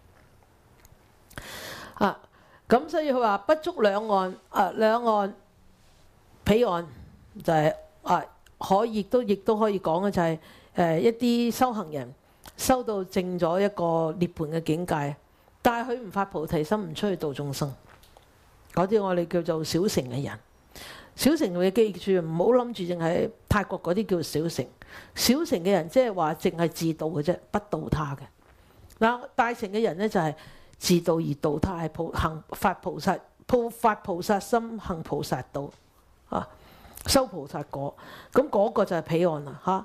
啊。咁所以佢話不觸兩岸兩岸彼岸就係亦都可以講嘅就係一啲修行人。收到證咗一個涅槃嘅境界，但係佢唔發菩提心，唔出去度眾生，嗰啲我哋叫做小乘嘅人。小乘嘅記住，唔好諗住淨係泰國嗰啲叫小乘。小乘嘅人即係話淨係自度嘅啫，不度他嘅。嗱，大乘嘅人咧就係自度而度他，係發菩薩心，行菩薩道啊，修菩薩果。咁嗰個就係彼岸啦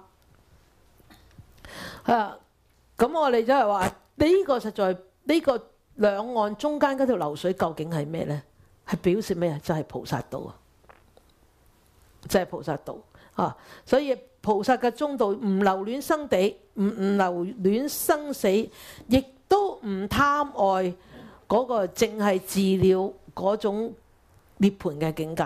嚇。咁我哋就係話呢個實在呢個兩岸中間嗰條流水究竟係咩呢？係表示咩啊？就係菩薩道啊！就係菩薩道啊！所以菩薩嘅中道唔留戀生地，唔留戀生死，亦都唔貪愛嗰個淨係自了嗰種涅槃嘅境界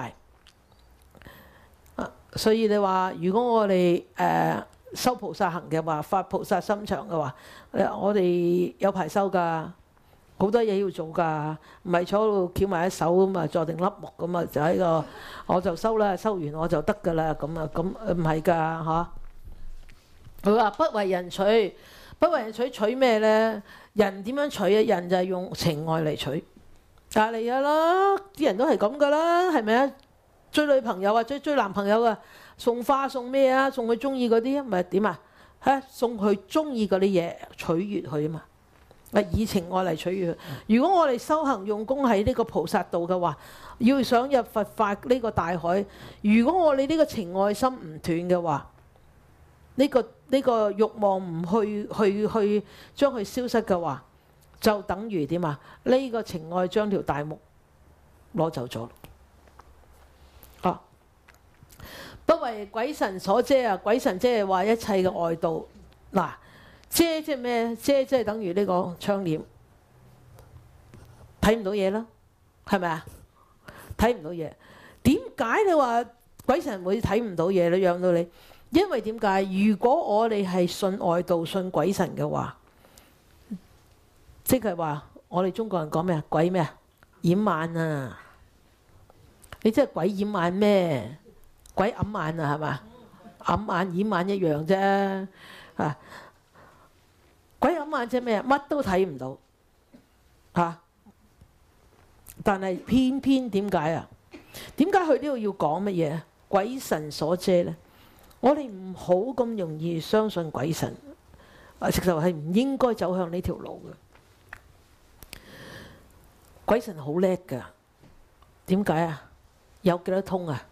啊！所以你話如果我哋修菩薩行嘅話，發菩薩心腸嘅話，我哋有排修㗎，好多嘢要做㗎，唔係坐喺度翹埋一手咁啊，坐定粒木咁啊，就喺個我就修啦，修完我就得㗎啦，咁啊，咁唔係㗎嚇。佢話不為人取，不為人取咩咧？人點樣取啊？人就係用情愛嚟取，但係嚟㗎啦，啲人都係咁㗎啦，係咪啊？追女朋友啊，追男朋友啊！送花送咩啊？送佢中意嗰啲，咪點啊？送佢中意嗰啲嘢，取悅佢啊嘛！以情愛嚟取悅佢。如果我哋修行用功喺呢個菩薩道嘅話，要想入佛法呢個大海，如果我哋呢個情愛心唔斷嘅話，呢個慾望唔去將佢消失嘅話，就等於點啊？呢個情愛將條大木攞走咗。不為鬼神所遮啊！鬼神即係話一切嘅外道。嗱，遮即係咩？遮即係等於呢個窗簾，睇唔到嘢啦，係咪啊？睇唔到嘢。點解你話鬼神會睇唔到嘢咧？讓到你，因為點解？如果我哋係信外道、信鬼神嘅話，即係話我哋中國人講咩啊？鬼咩啊？ 掩眼啊！你真係鬼掩眼咩？鬼揞眼啊，係嘛？揞眼掩眼一樣啫。啊！鬼揞眼即係咩啊？乜都睇唔到嚇。但係偏偏點解啊？點解佢呢度要講乜嘢？鬼神所遮呢？我哋唔好咁容易相信鬼神，直頭係唔應該走向呢條路嘅。鬼神好叻㗎，點解啊？有幾多通啊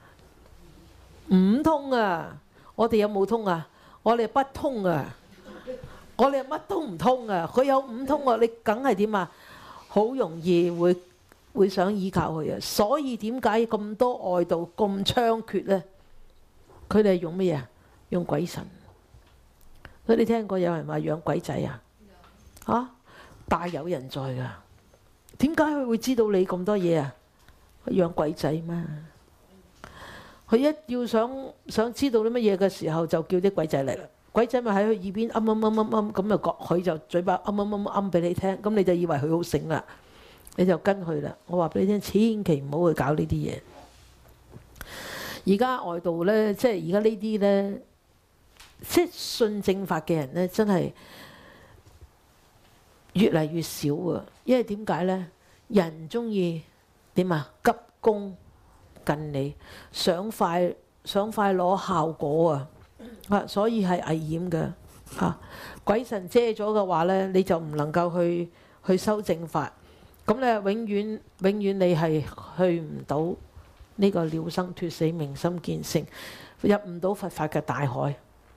？5通啊！我哋有冇通啊？我哋不通啊！我哋乜都唔通啊！佢有5通啊！你梗係點啊？好容易會想依靠佢啊！所以點解咁多外道咁猖獗呢？佢哋係用乜嘢？用鬼神。所以你聽過有人話養鬼仔啊？嚇，大有人在㗎。點解佢會知道你咁多嘢啊？養鬼仔嘛。佢一要想知道啲乜嘢嘅時候，就叫啲鬼仔嚟啦。鬼仔咪喺佢耳邊咁就佢就嘴巴俾你聽，咁你就以為佢好醒啦，你就跟佢啦。我話俾你聽，千祈唔好去搞呢啲嘢。而家外道呢，即係而家呢啲呢，即係信正法嘅人呢，真係越嚟越少啊！因為點解呢？人中意點啊？急功近利，想快攞效果啊！所以係危險嘅嚇。鬼神遮咗嘅話呢，你就唔能夠去修正法，咁咧永遠你係去唔到呢個了生脱死明心見性，入唔到佛法嘅大海。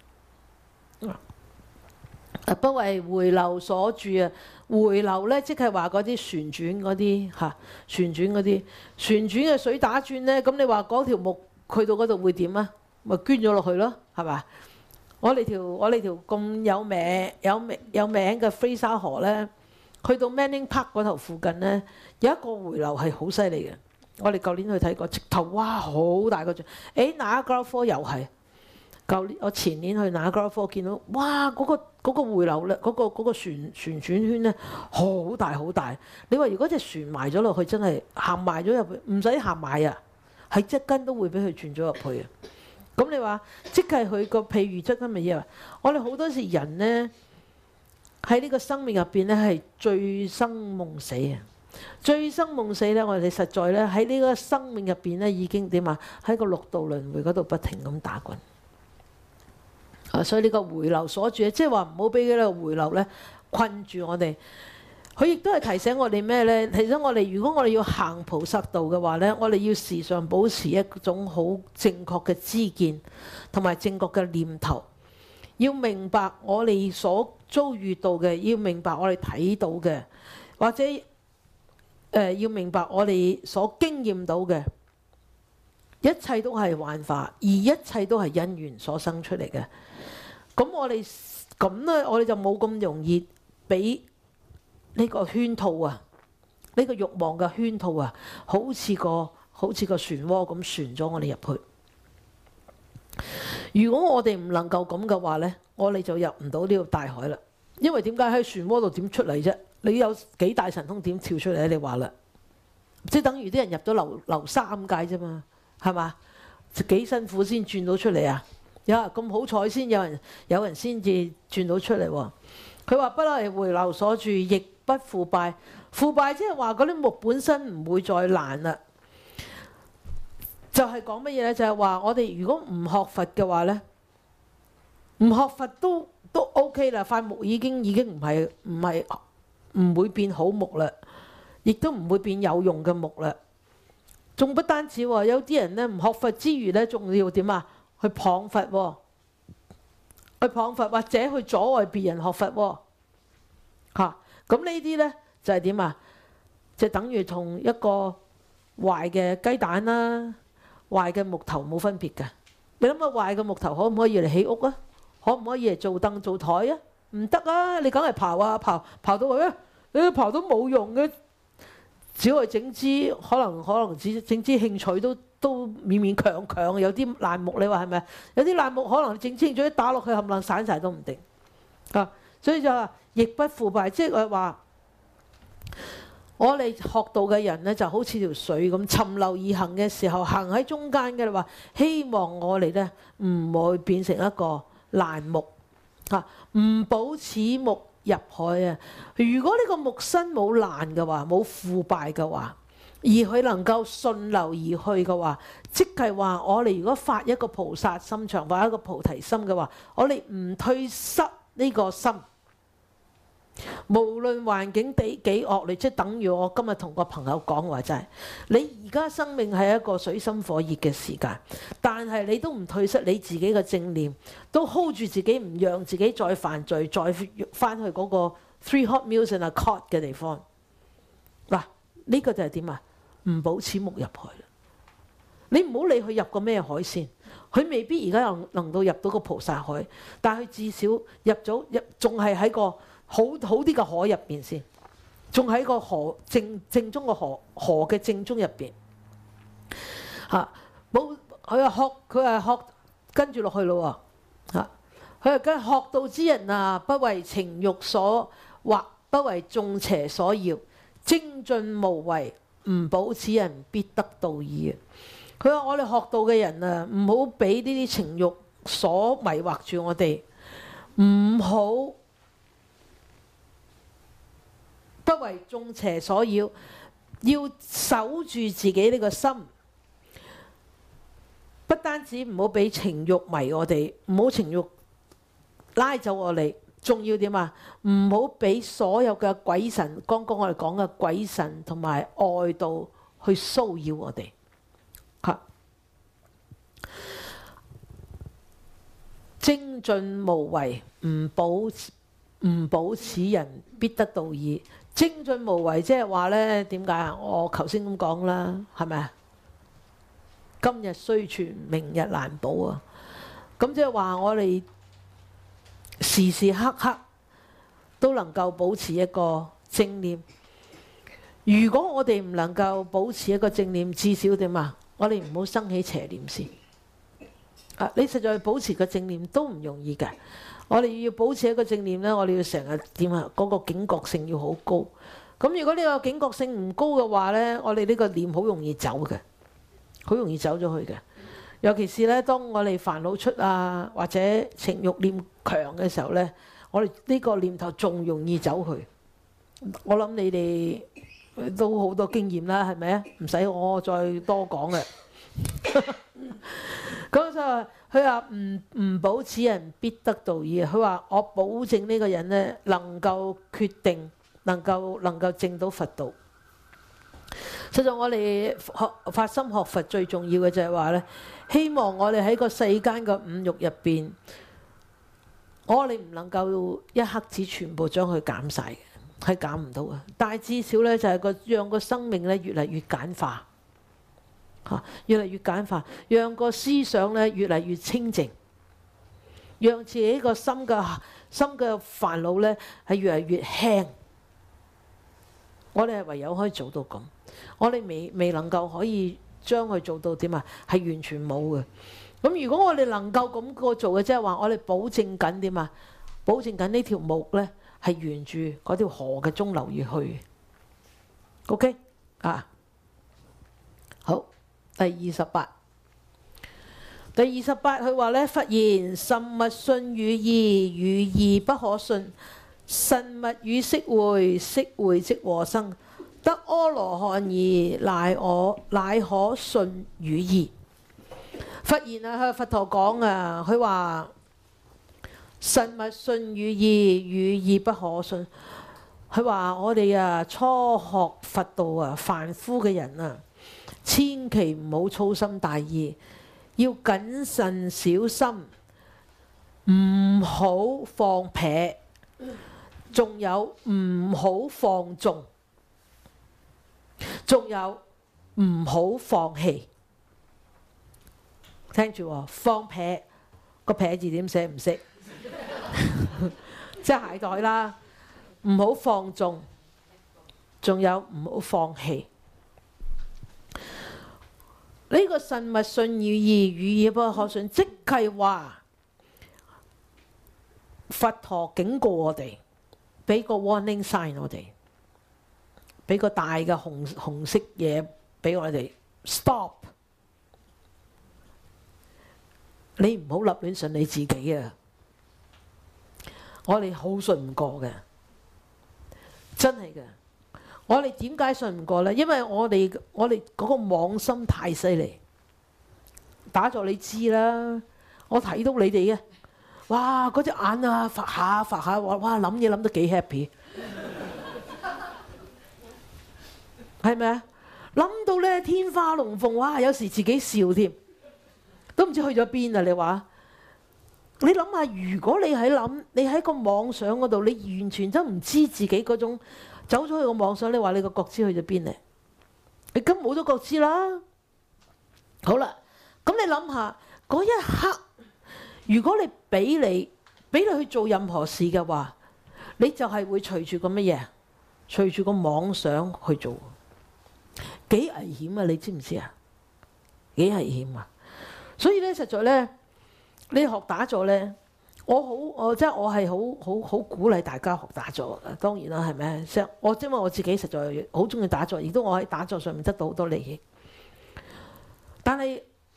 不為回流所住啊！回流呢，即係話嗰啲旋轉嗰啲嚇，旋轉嘅水打轉呢。咁你話嗰條木去到嗰度會點啊？咪捐咗落去咯，係嘛？我哋條咁有名嘅飛沙河呢，去到 Manning Park 嗰頭附近呢，有一個回流係好犀利嘅。我哋舊年去睇過，直頭哇好大個像。Niagara Falls又係。我前年去Niagara Falls見到，哇嗰個回流咧，嗰個旋轉圈咧，好大好大。你話如果隻船埋咗落去，真係行埋咗入去，唔使行埋啊，係側根都會俾佢轉咗入去啊。咁你話即係佢個譬喻出緊乜嘢啊？我哋好多時人呢，喺呢個生命入邊咧係醉生夢死啊！醉生夢死咧，我哋實在咧喺呢個生命入邊咧已經點啊？喺個六道輪迴嗰度不停咁打滾。所以呢個回流所住，即係話唔好俾呢個回流咧困住我哋。佢亦都係提醒我哋咩呢？提醒我哋，如果我哋要行菩薩道嘅話呢，我哋要時常保持一種好正確嘅知見同埋正確嘅念頭，要明白我哋所遭遇到嘅，要明白我哋睇到嘅，或者要明白我哋所經驗到嘅，一切都係幻化，而一切都係因緣所生出嚟嘅。咁我哋咁呢，我哋就冇咁容易俾呢個圈套啊，呢個慾望嘅圈套啊，好似個漩渦咁旋咗我哋入去。如果我哋唔能夠咁嘅話呢，我哋就入唔到呢個大海啦。因為點解喺漩渦度點出嚟啫？你有幾大神通點跳出嚟咧？你話啦，即係等於啲人入咗流沙咁解啫嘛，係嘛？幾辛苦先轉到出嚟啊！咁好彩先有人先至轉到出嚟喎。佢話不為回流所住，亦不腐敗。腐敗即係話嗰啲木本身唔會再爛啦。就係講乜嘢呢？就係話我哋如果唔學佛嘅話呢，唔學佛都 OK 啦。塊木已經唔會變好木啦，亦都唔會變有用嘅木啦。仲不單止喎，有啲人呢唔學佛之餘呢，仲要點啊？去謗佛喎，去謗佛或者去阻礙別人學佛喎。咁呢啲呢，就係點啊？就等於同一個壞嘅雞蛋啦、壞嘅木頭冇分別嘅。你諗下壞嘅木頭可唔可以嚟起屋啊？可唔可以嚟做凳做台啊？唔得啊！你梗係刨啊刨到去，刨到冇用嘅，只係整支可能只整支興趣都勉勉強強。有啲爛木你話係咪？有啲爛木可能整支興趣一打落去冚唪唥散晒都唔定啊！所以就話亦不腐敗，即係話我哋學道嘅人呢，就好似條水咁，尋流而行嘅時候，行喺中間嘅話，希望我哋呢唔會變成一個爛木嚇，唔保此木入海啊！如果呢個木身冇爛嘅話，冇腐敗嘅話，而佢能夠順流而去嘅話，即係話我哋如果發一個菩薩心腸，發一個菩提心嘅話，我哋唔退失呢個心。無論環境幾惡劣，即係等於我今日同個朋友講話，就係你而家生命係一個水深火熱嘅時間，但係你都唔退失你自己嘅正念，都 hold 住自己，唔讓自己再犯罪，再翻去嗰個 three hot meals and a cot 嘅地方。嗱，呢個就係點啊？唔保此木入海。你唔好理佢入個咩海先，佢未必而家能夠入到個菩薩海，但係佢至少入仲係喺個好啲嘅河入邊先，仲喺個河正中個河嘅正中入邊嚇。冇佢係學跟住落去咯喎嚇。佢係跟學道之人啊，不為情慾所惑，不為眾邪所擾，精進無為，唔保此人必得道義。佢話我哋學道嘅人啊，唔好俾呢啲情慾所迷惑住我哋，唔好不為眾邪所擾，要守住自己呢個心。不單止唔好俾情慾迷我哋，唔好情慾拉走我哋，仲要點啊？唔好俾所有嘅鬼神，剛剛我哋講嘅鬼神同埋外道去騷擾我哋。精進無為，唔保此人必得道義。精進無為即係話呢，點解啊？我頭先咁講啦，係咪啊？今日雖存，明日難保啊！咁即係話我哋時時刻刻都能夠保持一個正念。如果我哋唔能夠保持一個正念，至少點啊？我哋唔好生起邪念先。你實在保持個正念都唔容易嘅。我哋要保持一個正念呢，我哋要成日點啊？嗰個警覺性要好高。咁如果呢個警覺性唔高嘅話呢，我哋呢個念好容易走嘅，好容易走咗去嘅。尤其是呢，當我哋煩惱出啊，或者情慾念強嘅時候呢，我哋呢個念頭仲容易走去。我諗你哋都好多經驗啦，係咪啊？唔使我再多講嘅。咁就佢話唔保此人必得道義。佢話我保證呢個人呢，能夠決定，能夠證到佛道。實在我哋發心學佛最重要嘅就係話呢，希望我哋喺個世間嘅五欲入邊，我哋唔能夠一刻子全部將佢減晒嘅，係減唔到嘅。但係至少呢，就係讓個生命呢越嚟越簡化。越嚟越簡化，讓個思想咧越嚟越清淨，讓自己個心嘅煩惱咧係越嚟越輕。我哋係唯有可以做到咁，我哋未能夠可以將佢做到點啊？係完全冇嘅。咁如果我哋能夠咁個做嘅，即係話我哋保證緊點啊？保證緊呢條木咧係沿住嗰條河嘅中流而去。OK 啊，好。第28，佢話咧：佛言慎勿信語意，語意不可信；慎勿與色會，色會即禍生。得阿羅漢義，乃可信語意。佛言啊，佛陀講啊，佢話慎勿信語意，語意不可信。佢話我哋啊，初學佛道啊，凡夫嘅人啊，千祈唔好粗心大意，要謹慎小心，唔好放撇，仲有唔好放縱，仲有唔好放棄。聽住喎，放撇個撇字點寫唔識？即係鞋袋啦，唔好放縱，仲有唔好放棄。呢個慎勿信語意，語意不可信，即係話佛陀警告我哋，俾個 warning sign 我哋， 俾個大嘅紅色嘢俾我哋 stop。你唔好立亂信你自己啊！我哋好信唔過嘅，真係嘅。我哋點解信唔過呢？因為我哋嗰個妄心太犀利。打坐你知啦，我睇到你哋嘅，哇！嗰隻眼啊，發下發下，哇！諗嘢諗得幾 happy， 係咪啊？諗到咧天花龍鳳，哇！有時自己笑添，都唔知去咗邊啊！你話？你諗下，如果你喺個妄想嗰度，你完全都唔知自己嗰種走咗去個妄想，你話你個覺知去咗邊呢？你根本冇咗覺知啦。好啦，咁你諗下嗰一刻，如果你俾你去做任何事嘅話，你就係會隨住個乜嘢？隨住個妄想去做，幾危險啊！你知唔知啊？幾危險啊！所以咧，實在咧。你學打坐呢，我係好鼓勵大家學打坐。當然啦，係咪？因為我自己實在好中意打坐，亦都我喺打坐上面得到好多利益。但係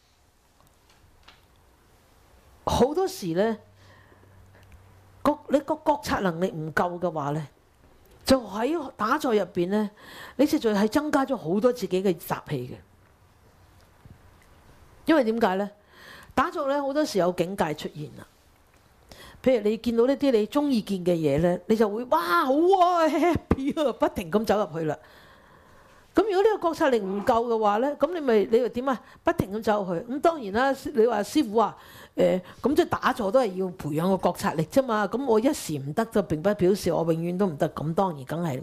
好多時呢，你個覺察能力唔夠嘅話呢，就喺打坐入邊呢，你實在係增加咗好多自己嘅習氣嘅。因為點解呢？打坐咧，好多時有境界出現啦。譬如你見到呢啲你中意見嘅嘢咧，你就會哇好啊 happy 啊，不停咁走入去啦。咁如果呢個覺察力唔夠嘅話咧，咁你又點啊？不停咁走入去。咁當然啦，你話師傅話咁即係打坐都係要培養個覺察力啫嘛。咁我一時唔得就並不表示我永遠都唔得。咁當然梗係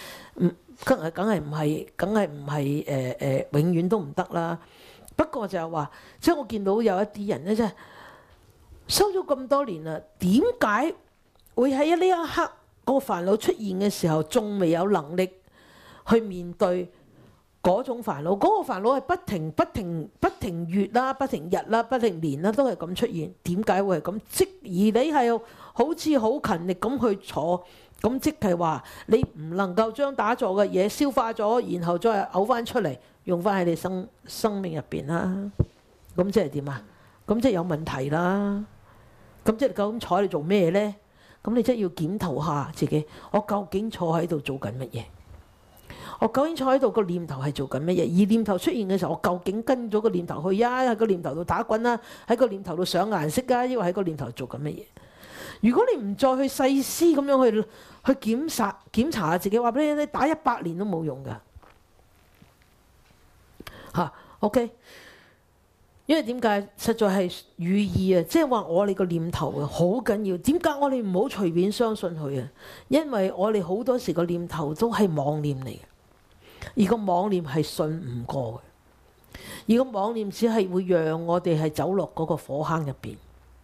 唔係永遠都唔得啦。不過就係話，即係我見到有一啲人咧，即係修咗咁多年啦，點解會喺呢一刻個煩惱出現嘅時候，仲未有能力去面對嗰種煩惱？嗰個煩惱係不停月啦、不停日啦、不停年啦，都係咁出現。點解會係咁？即而你係好似好勤力咁去坐，咁即係話你唔能夠將打坐嘅嘢消化咗，然後再嘔翻出嚟。用翻喺你生命入邊啦，咁即係點啊？咁即係有問題啦。咁即係究竟坐喺度做咩呢？咁你真係要檢討下自己，我究竟坐喺度做緊乜嘢？我究竟坐喺度個念頭係做緊乜嘢？而念頭出現嘅時候，我究竟跟咗個念頭去呀？喺個念頭度打滾啦，喺個念頭度上顏色啊，抑或喺個念頭做緊乜嘢？如果你唔再去細思咁樣去檢查下自己，話俾你聽，打100年都冇用㗎。OK， 因為點解？實在係語意啊，即係話我哋個念頭啊，好緊要。點解我哋唔好隨便相信佢啊？因為我哋好多時個念頭都係妄念嚟嘅，而個妄念係信唔過嘅，而個妄念只係會讓我哋係走落嗰個火坑入邊。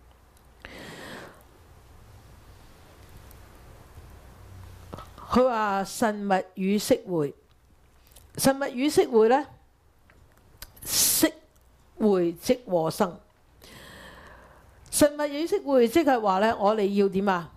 佢話神物與識會，神物與識會呢？識會即禍生，神物與識會即係話咧，我哋要點啊？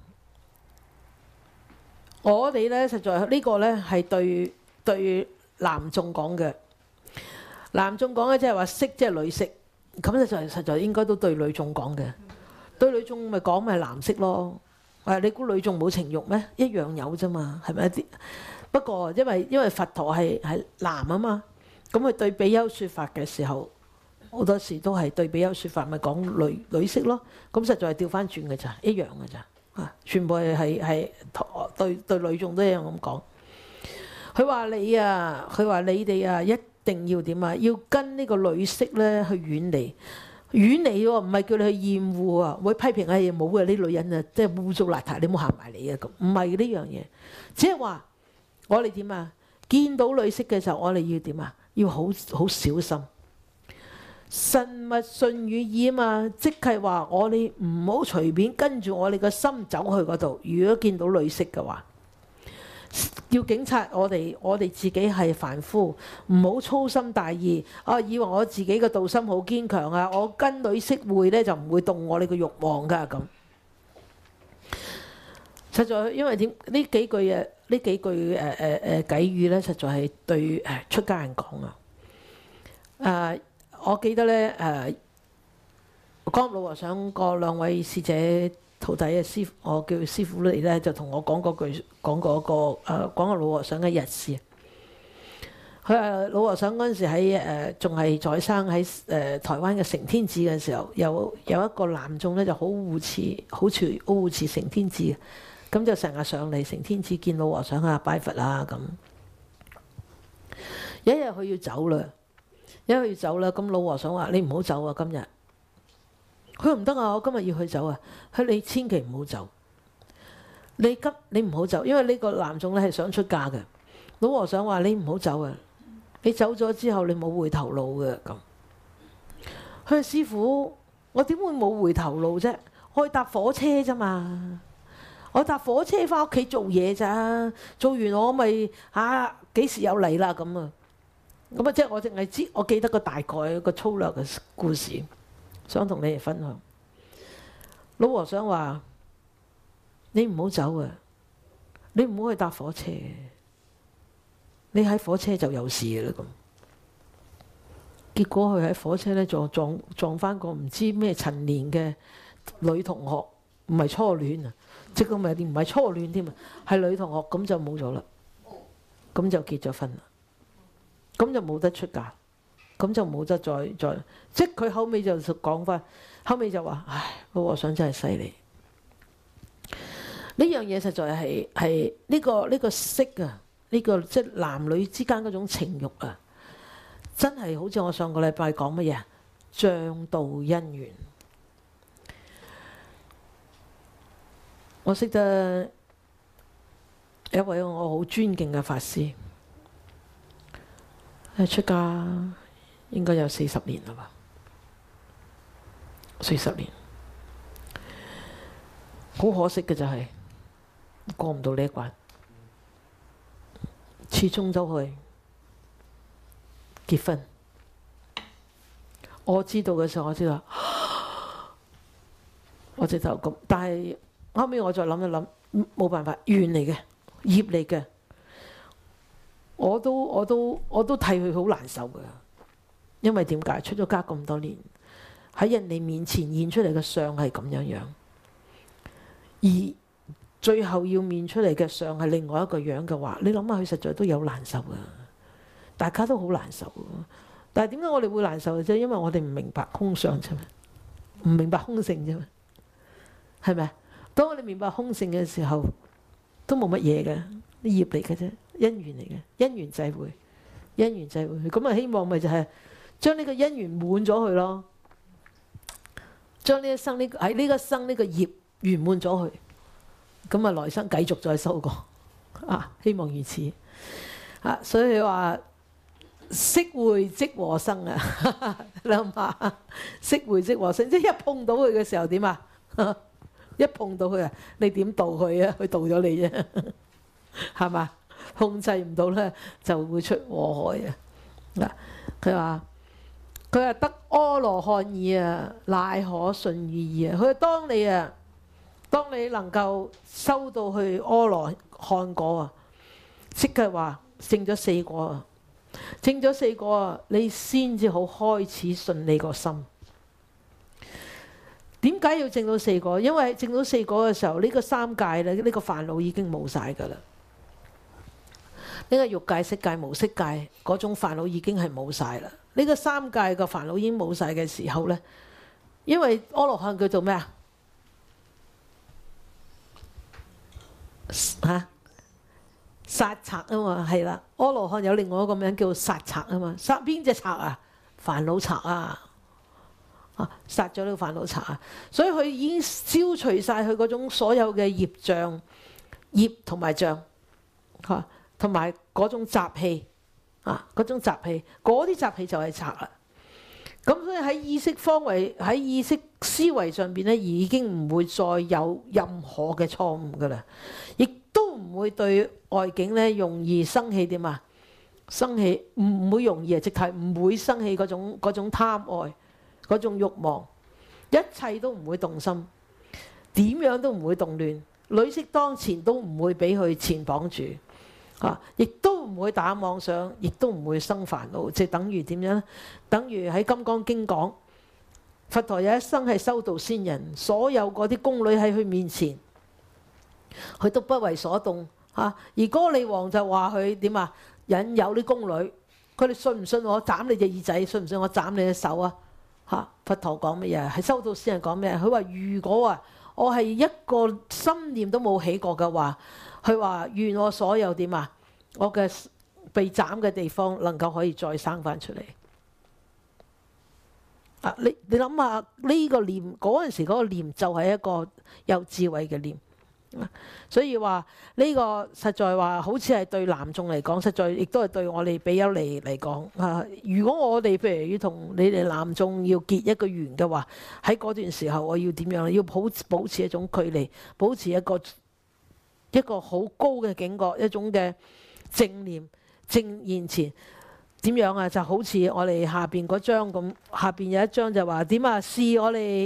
我哋咧實在呢個咧係對男眾講嘅，男眾講嘅即係話識即係女識，咁就實在應該都對女眾講嘅。對女眾咪講咪男識咯。你估女眾冇情慾咩？一樣有啫嘛，係咪？不過因為佛陀係男啊嘛。咁佢對比丘説法嘅時候，好多時都係對比丘説法，咪講女識咯。咁實在係調翻轉嘅咋，一樣嘅咋，全部係對女眾都一樣咁講。佢話你哋啊，一定要點啊？要跟呢個女識咧去遠離喎，唔係叫你去厭惡啊，會批評冇啊，啲女人啊，即係污糟邋遢，你唔好行埋嚟啊咁。唔係呢樣嘢，只係話我哋點啊？見到女識嘅時候，我哋要點啊？要好小心，神物信與意啊嘛，即係話我哋唔好隨便跟住我哋個心走去嗰度。如果見到女識嘅話，要警察我哋自己係凡夫，唔好粗心大意。以為我自己嘅道心好堅強啊，我跟女識會咧就唔會動我哋嘅慾望㗎咁。 實在因為點呢幾句偈語咧，實在係對出家人講啊！我記得咧江老和尚個兩位師姐徒弟嘅師父，我叫師父嚟咧，就同我講個老和尚嘅日事。佢話老和尚嗰陣時喺仲係在生喺台灣嘅成天寺嘅時候，有一個男眾咧就好護持成天寺嘅，咁就成日上嚟成天寺見老和尚啊，拜佛啊咁。有一日佢要走啦，咁老和尚話：你唔好走啊！今日佢話唔得啊，我今日要去走啊！佢你千祈唔好走，你唔好走，因為呢個男眾咧係想出家嘅。老和尚話：你唔好走啊！你走咗之後，你冇回頭路嘅咁。佢話師父，我點會冇回頭路啫？我去搭火車啫嘛，我搭火車翻屋企做嘢咋，做完我咪幾時有嚟啦咁啊？咁啊，即係我淨係我記得個大概個粗略嘅故事，想同你哋分享。老和尚話：你唔好走啊！你唔好去搭火車。你喺火車就有事嘅啦咁，結果佢喺火車咧撞翻個唔知咩陳年嘅女同學，唔係初戀啊，即係唔係初戀添啊，係女同學，咁就冇咗啦，咁就結咗婚啦，咁就冇得出嫁，咁就冇得再，即係佢後尾就講翻，後尾就話：唉，老和尚真係犀利，呢樣嘢實在係呢個識啊！呢個即係男女之間嗰種情慾啊，真係好似我上個禮拜講乜嘢啊？將道姻緣。我識得一位我好尊敬嘅法師，出家應該有40年啦吧，40年。好可惜嘅就係過唔到呢一關。始終都去結婚。我知道嘅時候，我知道，我直頭咁。但係後尾我再諗一諗，冇辦法，緣嚟嘅，業嚟嘅。我都替佢好難受嘅，因為點解？出咗家咁多年，喺人哋面前現出嚟嘅相係咁樣樣，而最後要面出嚟嘅相係另外一個樣嘅話，你諗下佢實在都有難受啊！大家都好難受。但係點解我哋會難受嘅啫？因為我哋唔明白空相啫嘛，唔明白空性啫嘛，係咪？當我哋明白空性嘅時候，都冇乜嘢嘅，業嚟嘅啫，因緣嚟嘅，因緣際會，因緣際會。咁啊，希望咪就係將呢個因緣滿咗佢咯，將呢一生喺呢個生呢個業圓滿咗佢。咁啊，來生繼續再修過希望如此所以佢話識會即和生啊，你諗下，識會即和生，即係一碰到佢嘅時候點啊？一碰到佢啊，你點度佢啊？佢度咗你啫，係嘛？控制唔到咧，就會出禍害啊！佢話得阿羅漢意啊，乃可信於意啊！佢話當你能夠修到去阿羅漢果啊，即係話證咗4果啊，證咗4果啊，你先至好開始順你個心。點解要證到4果？因為證到4果嘅時候，呢個三界咧，呢個煩惱已經冇晒㗎啦。呢個欲界、色界、無色界嗰種煩惱已經係冇晒啦。呢個三界嘅煩惱已經冇晒嘅時候咧，因為阿羅漢叫做咩啊？殺賊啊嘛，係啦，阿羅漢有另外一個名叫殺賊啊嘛，殺邊隻賊啊？煩惱賊啊！殺咗呢個煩惱賊啊！所以佢已經消除晒佢嗰種所有嘅業障、業同埋障同埋嗰種習氣嗰種習氣，嗰啲習氣就係賊啦。咁所以喺意識方位、喺意識思維上邊咧，已經唔會再有任何嘅錯誤噶啦，亦都唔會對外境咧容易生起點啊？生起唔會容易啊，直頭唔會生起嗰種貪愛、嗰種慾望，一切都唔會動心，點樣都唔會動亂， 女色當前都唔會俾佢纏綁住。亦都唔會打妄想，亦都唔會生煩惱，即係等於點樣呢？等於喺《金剛經》講，佛陀有一生係修道先人，所有嗰啲宮女喺佢面前，佢都不為所動。而歌利王就話佢點啊？引誘啲宮女，佢哋信唔信我斬你隻耳仔？信唔信我斬你隻手啊？佛陀講乜嘢？係修道先人講咩？佢話如果我係一個心念都冇起過嘅話，佢話願我所有點啊，我嘅被斬嘅地方能夠可以再生翻出嚟。你諗下呢個念，嗰陣時嗰個念就係一個有智慧嘅念。所以話呢個實在話好似係對男眾嚟講，實在亦都係對我哋比丘尼嚟講。如果我哋譬如要同你哋男眾要結一個緣嘅話，喺嗰段時候我要點樣？要保持一種距離，保持一個好高嘅警覺，一種嘅正念正現前。點樣啊？就好似我哋下邊嗰章咁，下邊有一章就話點啊？視我哋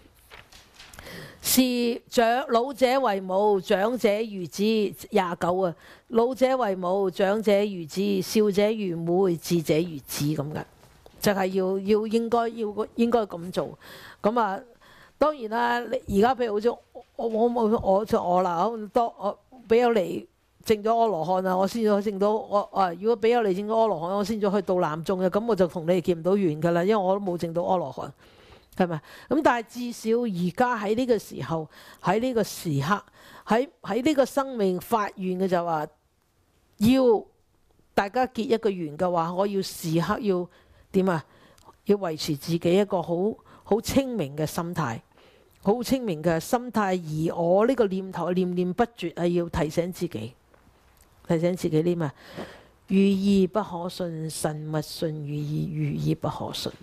視老者為母，長者如子。29啊，老者為母，長者如子，少者如妹，智者如子咁嘅，就係應該咁做。咁啊，當然啦，而家譬如好似我啦，我比丘尼證咗阿羅漢啊，我先至證到如果比丘尼證咗阿羅漢，我先至去到男眾嘅，咁我就同你哋結唔到緣噶啦，因為我都冇證到阿羅漢。係咪？咁但係至少而家喺呢個時候，喺呢個時刻，喺呢個生命發願嘅就話，要大家結一個緣嘅話，我要時刻要點啊？要維持自己一個好清明嘅心態，好清明嘅心態。而我呢個念頭念念不絕，係要提醒自己啲咩？語意不可信，慎勿信語意，語意不可信。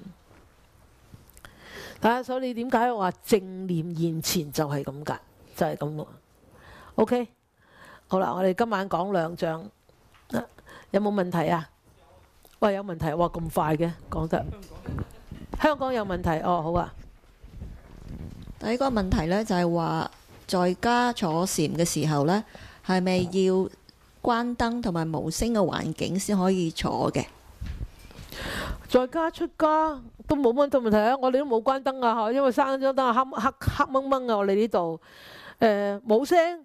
所以你點解話正念現前就係咁㗎？就係咁咯。OK， 好啦，我哋今晚講2章，有冇問題啊？喂，有問題？哇，咁快嘅講得。香港有問題？好啊。 第一個問題呢，就係話，在家坐禪嘅時候呢，係咪要關燈同埋無聲嘅環境先可以坐嘅？ 在家出家都冇乜問題啊！我哋都冇關燈啊，因為閂咗燈黑掹掹啊！我哋呢度冇聲，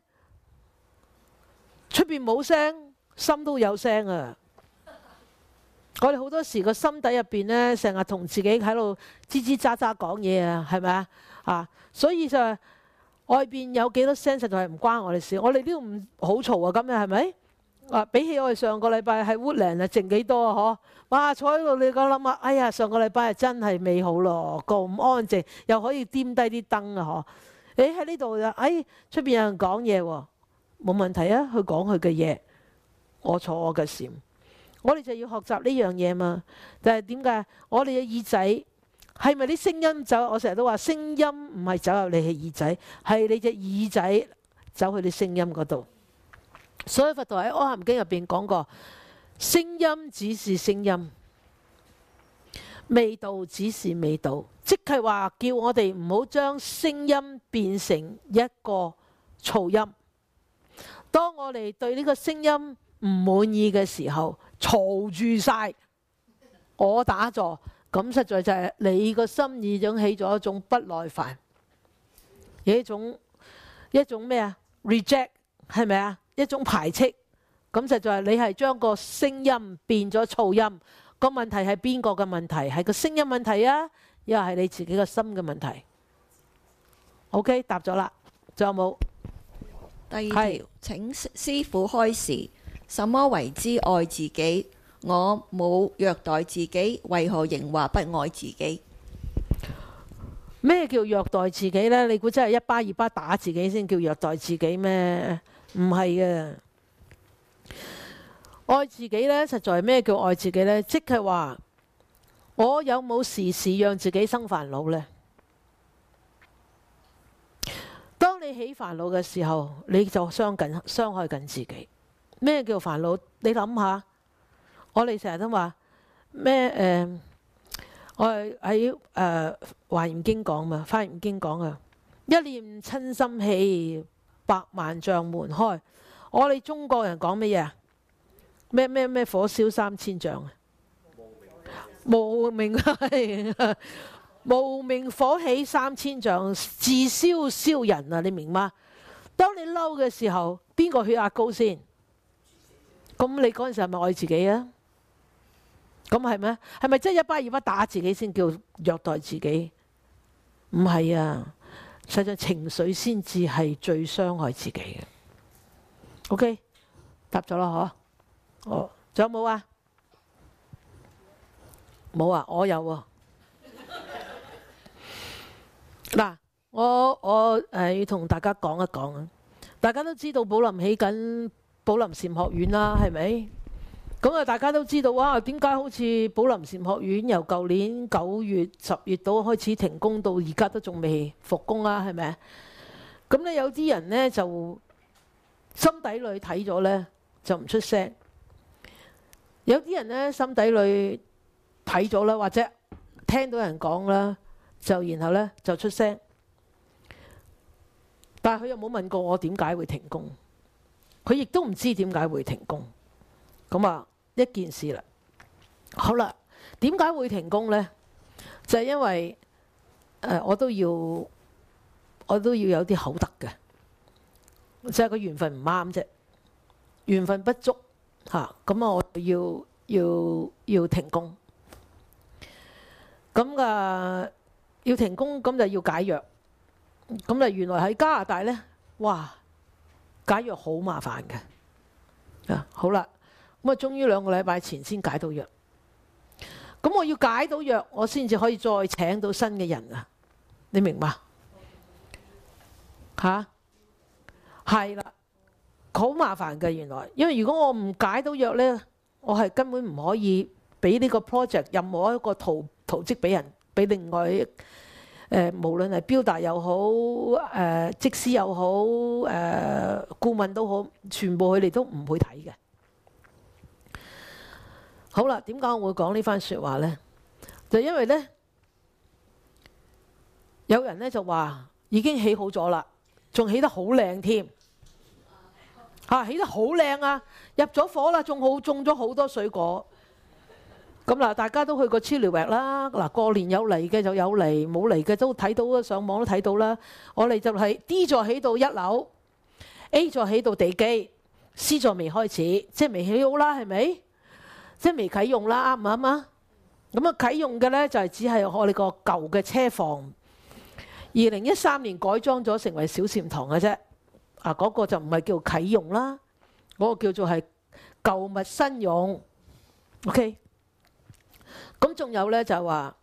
出邊冇聲，心都有聲啊！我哋好多時個心底入邊呢，成日同自己喺度吱吱喳喳講嘢啊，係咪啊？所以就係外邊有幾多聲，實在係唔關我哋事。我哋呢度唔好嘈啊，今日係咪？比起我哋上個禮拜喺 Woodland 靜幾多啊？哇！坐喺度你講諗下，哎呀，上個禮拜係真係美好咯，咁安靜，又可以掂低啲燈啊！喺呢度就出邊有人講嘢喎，冇問題啊，佢講佢嘅嘢，我坐我嘅禪。我哋就要學習呢樣嘢嘛。但係點解我哋嘅耳仔係咪啲聲音走？我成日都話聲音唔係走入你嘅耳仔，係你隻耳仔走去啲聲音嗰度。所以佛陀喺《阿含經》入邊講過，聲音只是聲音，味道只是味道，即係話叫我哋唔好將聲音變成一個噪音。當我哋對呢個聲音唔滿意嘅時候，嘈住晒，我打坐，咁實在就係你個心已經起咗一種不耐煩，有一種咩啊 reject 係咪啊？一種排斥，咁實在係你係將個聲音變咗噪音。個問題係邊個嘅問題？係個聲音問題啊，又係你自己個心嘅問題。OK， 答咗啦，仲有冇？ 第二條，請師父開示，什麼為之愛自己？我冇虐待自己，為何仍話不愛自己？ 咩叫虐待自己呢？你估真係一巴二巴打自己先叫虐待自己咩？唔係嘅，愛自己呢，實在咩叫愛自己呢？即係話我有冇時時讓自己生煩惱呢？當你起煩惱嘅時候，你就傷害緊自己。咩叫煩惱？你諗下，我哋成日都話咩？我係喺華嚴經講嘛，華嚴經講啊，一念嗔心起， 萬丈門開。我哋中國人講乜嘢啊？咩火燒3000丈啊？無名無名火起3000丈，自燒燒人啊！你明嗎？當你嬲嘅時候，邊個血壓高先？咁你嗰陣時係咪愛自己啊？咁係咩？係咪真係一巴二巴打自己先叫虐待自己？唔係啊，實際情緒先至係最傷害自己嘅。OK， 答咗啦嗬。哦，仲有冇啊？冇啊，我有喎。嗱，我要同大家講一講啊。大家都知道寶林起緊寶林禪學院啦，係咪？咁啊，大家都知道哇，點解好似寶林禪學院由舊年9月、10月到開始停工，到而家都仲未復工啊？係咪？咁咧有啲人呢，就心底裏睇咗呢，就唔出聲，有啲人呢，心底裏睇咗啦，或者聽到人講啦，就然後呢，就出聲，但係佢又冇問過我點解會停工，佢亦都唔知點解會停工。咁啊，一件事啦。好啦，點解會停工呢？就係因為我都要有啲口德嘅，就係個緣分唔啱啫，緣分不足嚇。咁我要停工。咁要停工，咁就要解約。咁原來喺加拿大呢，哇，解約好麻煩嘅。好啦，咁啊，終於2個禮拜前先解到約。咁我要解到約，我先至可以再請到新嘅人啊！你明嘛？嚇，係啦，好麻煩嘅原來。因為如果我唔解到約呢，我係根本唔可以俾呢個 project 任何一個圖則俾人，俾另外無論係標達又好，則師又好，顧問都好，全部佢哋都唔會睇嘅。好啦，點解我會講呢番説話呢？就因為呢，有人呢就話已經起好咗啦，仲起得好靚添，起得好靚啊！入咗伙啦，仲好種咗好多水果。咁嗱，大家都去過超遼域啦。嗱，過年有嚟嘅就有嚟，冇嚟嘅都睇到，上網都睇到啦。我哋就係 D 座起到1樓，A 座起到地基，C 座未開始，即係未起好啦，係咪？即係未啟用啦，啱唔啱啊？咁啊，啟用嘅呢，就係只係我哋個舊嘅車房，2013年改裝咗成為小禪堂嘅啫。嗰個就唔係叫啟用啦，嗰個叫做係舊物新用。OK。咁仲有呢，就係話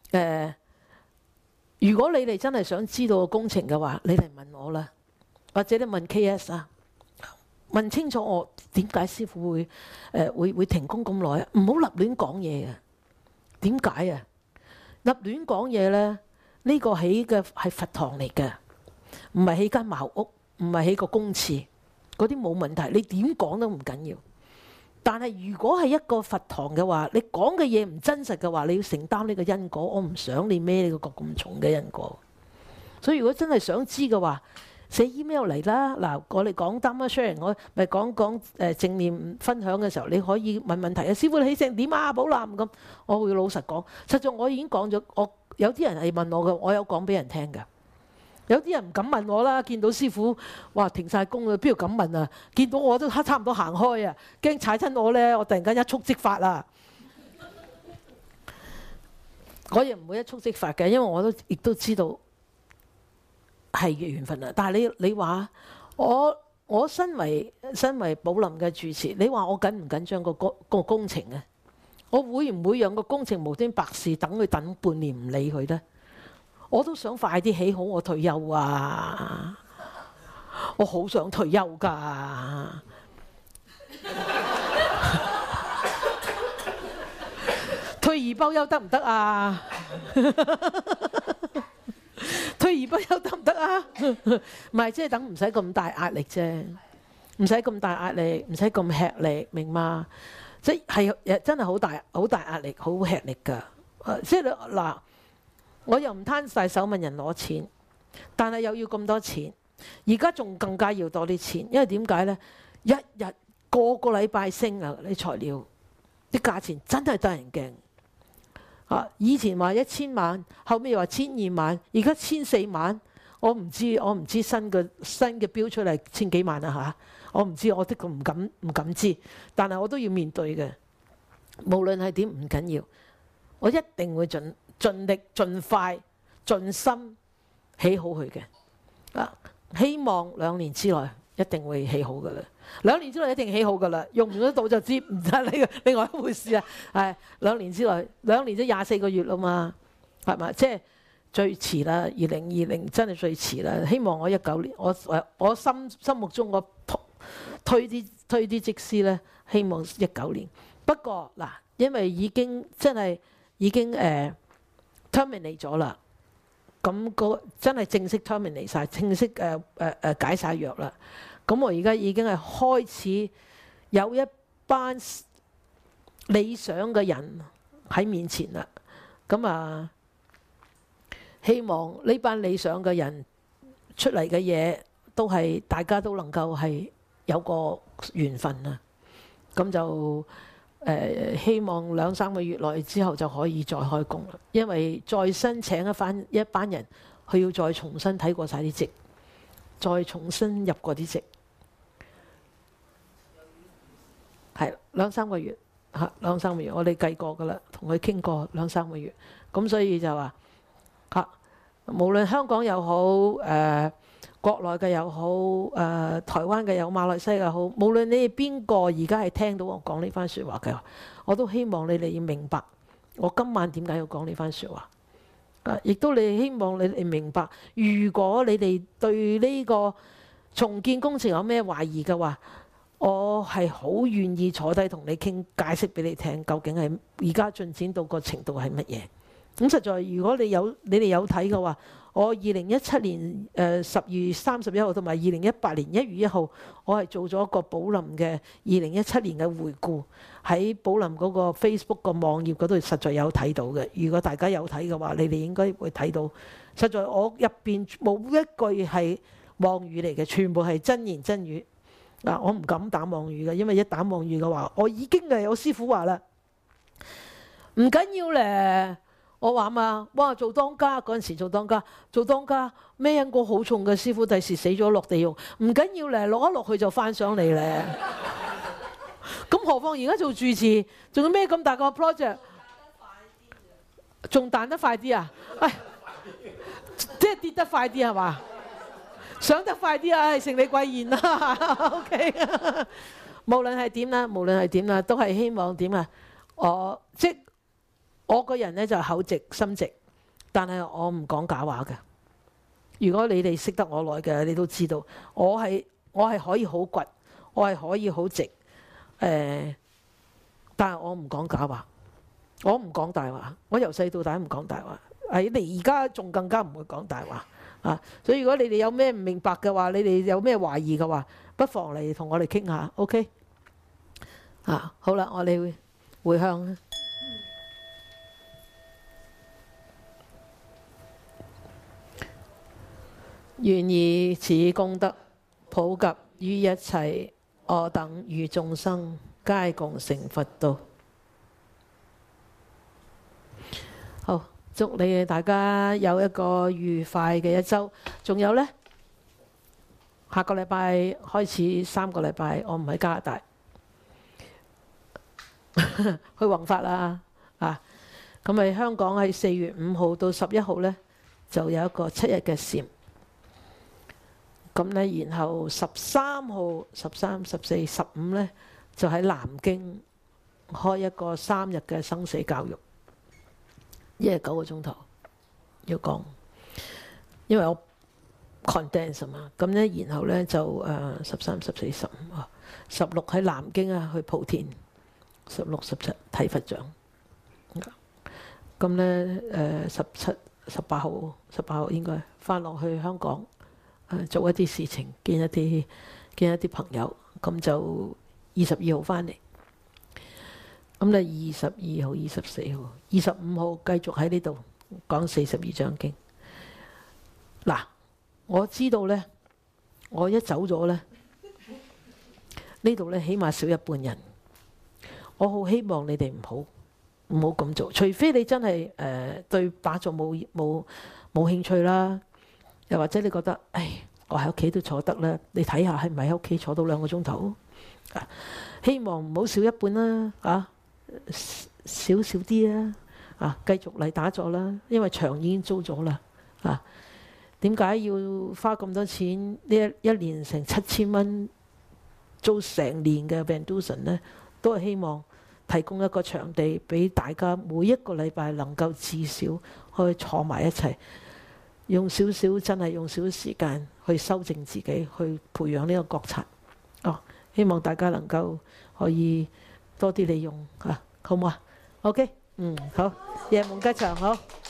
如果你哋真係想知道個工程嘅話，你嚟問我啦，或者你問 KS 啊，問清楚我點解師傅會停工咁耐啊？唔好立亂講嘢啊！點解啊？立亂講嘢呢，呢個起嘅係佛堂嚟嘅，唔係起間茅屋，唔係起個公廁，嗰啲冇問題，你點講都唔緊要。但係如果係一個佛堂嘅話，你講嘅嘢唔真實嘅話，你要承擔呢個因果。我唔想你孭呢個咁重嘅因果。所以如果真係想知嘅話，寫 email 嚟啦。嗱，我哋講 Dharma sharing，我咪講正念分享嘅時候，你可以問問題啊。師傅你起成點啊？寶林咁，我會老實講。實在我已經講咗，有啲人係問我嘅，我有講俾人聽嘅。有啲人唔敢問我啦，見到師傅哇停晒工啦，邊度敢問啊？見到我都差唔多行開啊，驚踩親我呢，我突然間一觸即發啊！我亦唔會一觸即發嘅，因為我亦都知道係緣分啊。但係你話我身為寶林嘅住持，你話我緊唔緊張個工程啊？我會唔會讓個工程無端白事等佢等半年唔理佢呢？我都想快啲起好，我退休啊！我好想退休㗎。退而不休得唔得啊？退而不休得唔得啊？唔係，即係等唔使咁大壓力啫，唔使咁大壓力，唔使咁吃力，明嗎？即係真係好大壓力，好吃力㗎。即係嗱。我又唔攤晒手問人攞錢，但係又要咁多錢， 而家仲更加要多啲錢，因為點解呢？一日個個禮拜升啊！啲材料啲價錢真係得人驚啊！以前話1000萬，後尾又話120000，而家140000。我唔知新嘅標出嚟千幾萬啊嚇！我唔知，我的確唔敢知，但係我都要面對嘅。無論係點唔緊要，我一定會盡力、盡快、盡心起好佢嘅。希望2年之內一定會起好噶啦。2年之內一定起好噶啦，用唔得到就知唔得呢個另外一回事啊。係2年之內，2年即24個月啦嘛，係咪？即係最遲啦，2020真係最遲啦。希望我19年，我心目中我推啲職師咧，希望19年。不過嗱，因為已經 terminate 咗啦。咁真係正式 terminate 晒，正式解晒約啦。咁我而家已經係開始有一班理想嘅人喺面前啦。咁希望呢班理想嘅人出嚟嘅嘢都係大家都能夠係有個緣分啊。咁就希望2-3個月內之後就可以再開工啦。因為再申請一班人，佢要再重新睇過晒啲職，再重新入過啲職，係2-3個月嚇，2-3個月我哋計過噶啦，同佢傾過2-3個月。咁所以就話無論香港又好，國內嘅又好，台灣嘅又好，馬來西亞又好，無論你哋邊個而家係聽到我講呢番説話嘅，我都希望你哋要明白我今晚點解要講呢番説話。亦都你希望你哋明白，如果你哋對呢個重建工程有咩懷疑嘅話，我係好願意坐低同你傾，解釋俾你聽，究竟係而家進展到個程度係乜嘢。咁實在，如果你哋有睇嘅話，我2017年12月31號同埋2018年1月1號，我係做咗一個寶林嘅2017年嘅回顧，喺寶林嗰個 Facebook 個網頁嗰度實在有睇到嘅。如果大家有睇嘅話，你哋應該會睇到。實在我入邊冇一句係妄語嚟嘅，全部係真言真語。我唔敢打妄語嘅，因為一打妄語嘅話，我已經係有師傅話啦，唔緊要咧。我話嘛，哇！做當家嗰陣時做當家孭緊個好重嘅師傅，第時死咗落地獄，唔緊要咧，落一落去就翻上嚟咧。咁何況而家做住持，仲要孭咁大個 project， 仲彈得快啲啊！即係跌得快啲係嘛？上得快啲啊！承你貴言啦，OK。無論係點啦，都係希望點啊？我個人咧就口直心直，但係我唔講假話嘅。如果你哋識得我耐嘅，你都知道我係可以好倔，我係可以好直，但係我唔講假話，我唔講大話，我由細到大唔講大話。你而家仲更加唔會講大話啊！所以如果你哋有咩唔明白嘅話，你哋有咩懷疑嘅話，不妨嚟同我哋傾下 ，OK？ 好啦，我哋回向。願以此功德普及於一切我等與眾生，皆共成佛道。好，祝你哋大家有一個愉快嘅一週。仲有呢，下個禮拜開始3個禮拜，我唔喺加拿大，去弘法啦。咁喺香港喺4月5號到11號呢，就有一個7日嘅禪。咁呢，然後13號、13、14、15呢，就喺南京開一個3日嘅生死教育，一日9個鐘頭要講，因為我 condense 嘛。咁呢，然後呢，就13、14、15、16喺南京啊，去莆田，16、17睇佛像。咁呢，17、18號應該翻落去香港。做一啲事情，見一啲朋友，咁就22號翻嚟。咁咧22號、24號、25號繼續喺呢度講42章經。嗱，我知道呢， 我一走咗呢，呢度呢起碼少一半人。我好希望你哋唔好咁做，除非你真係對打坐冇興趣啦，又或者你覺得我喺屋企都坐得啦，你睇下係咪喺屋企坐到2個鐘頭？希望唔好少一半啦，少啲啊，繼續嚟打坐啦，因為場已經租咗啦。點解要花咁多錢？呢一年成7000蚊租成年嘅 Bendusen 呢，都係希望提供一個場地俾大家每一個禮拜能夠至少可以坐埋一齊，真係用少少時間去修正自己，去培養呢個覺察。希望大家能夠可以多啲利用好唔好啊？OK，好，夜夢吉祥好。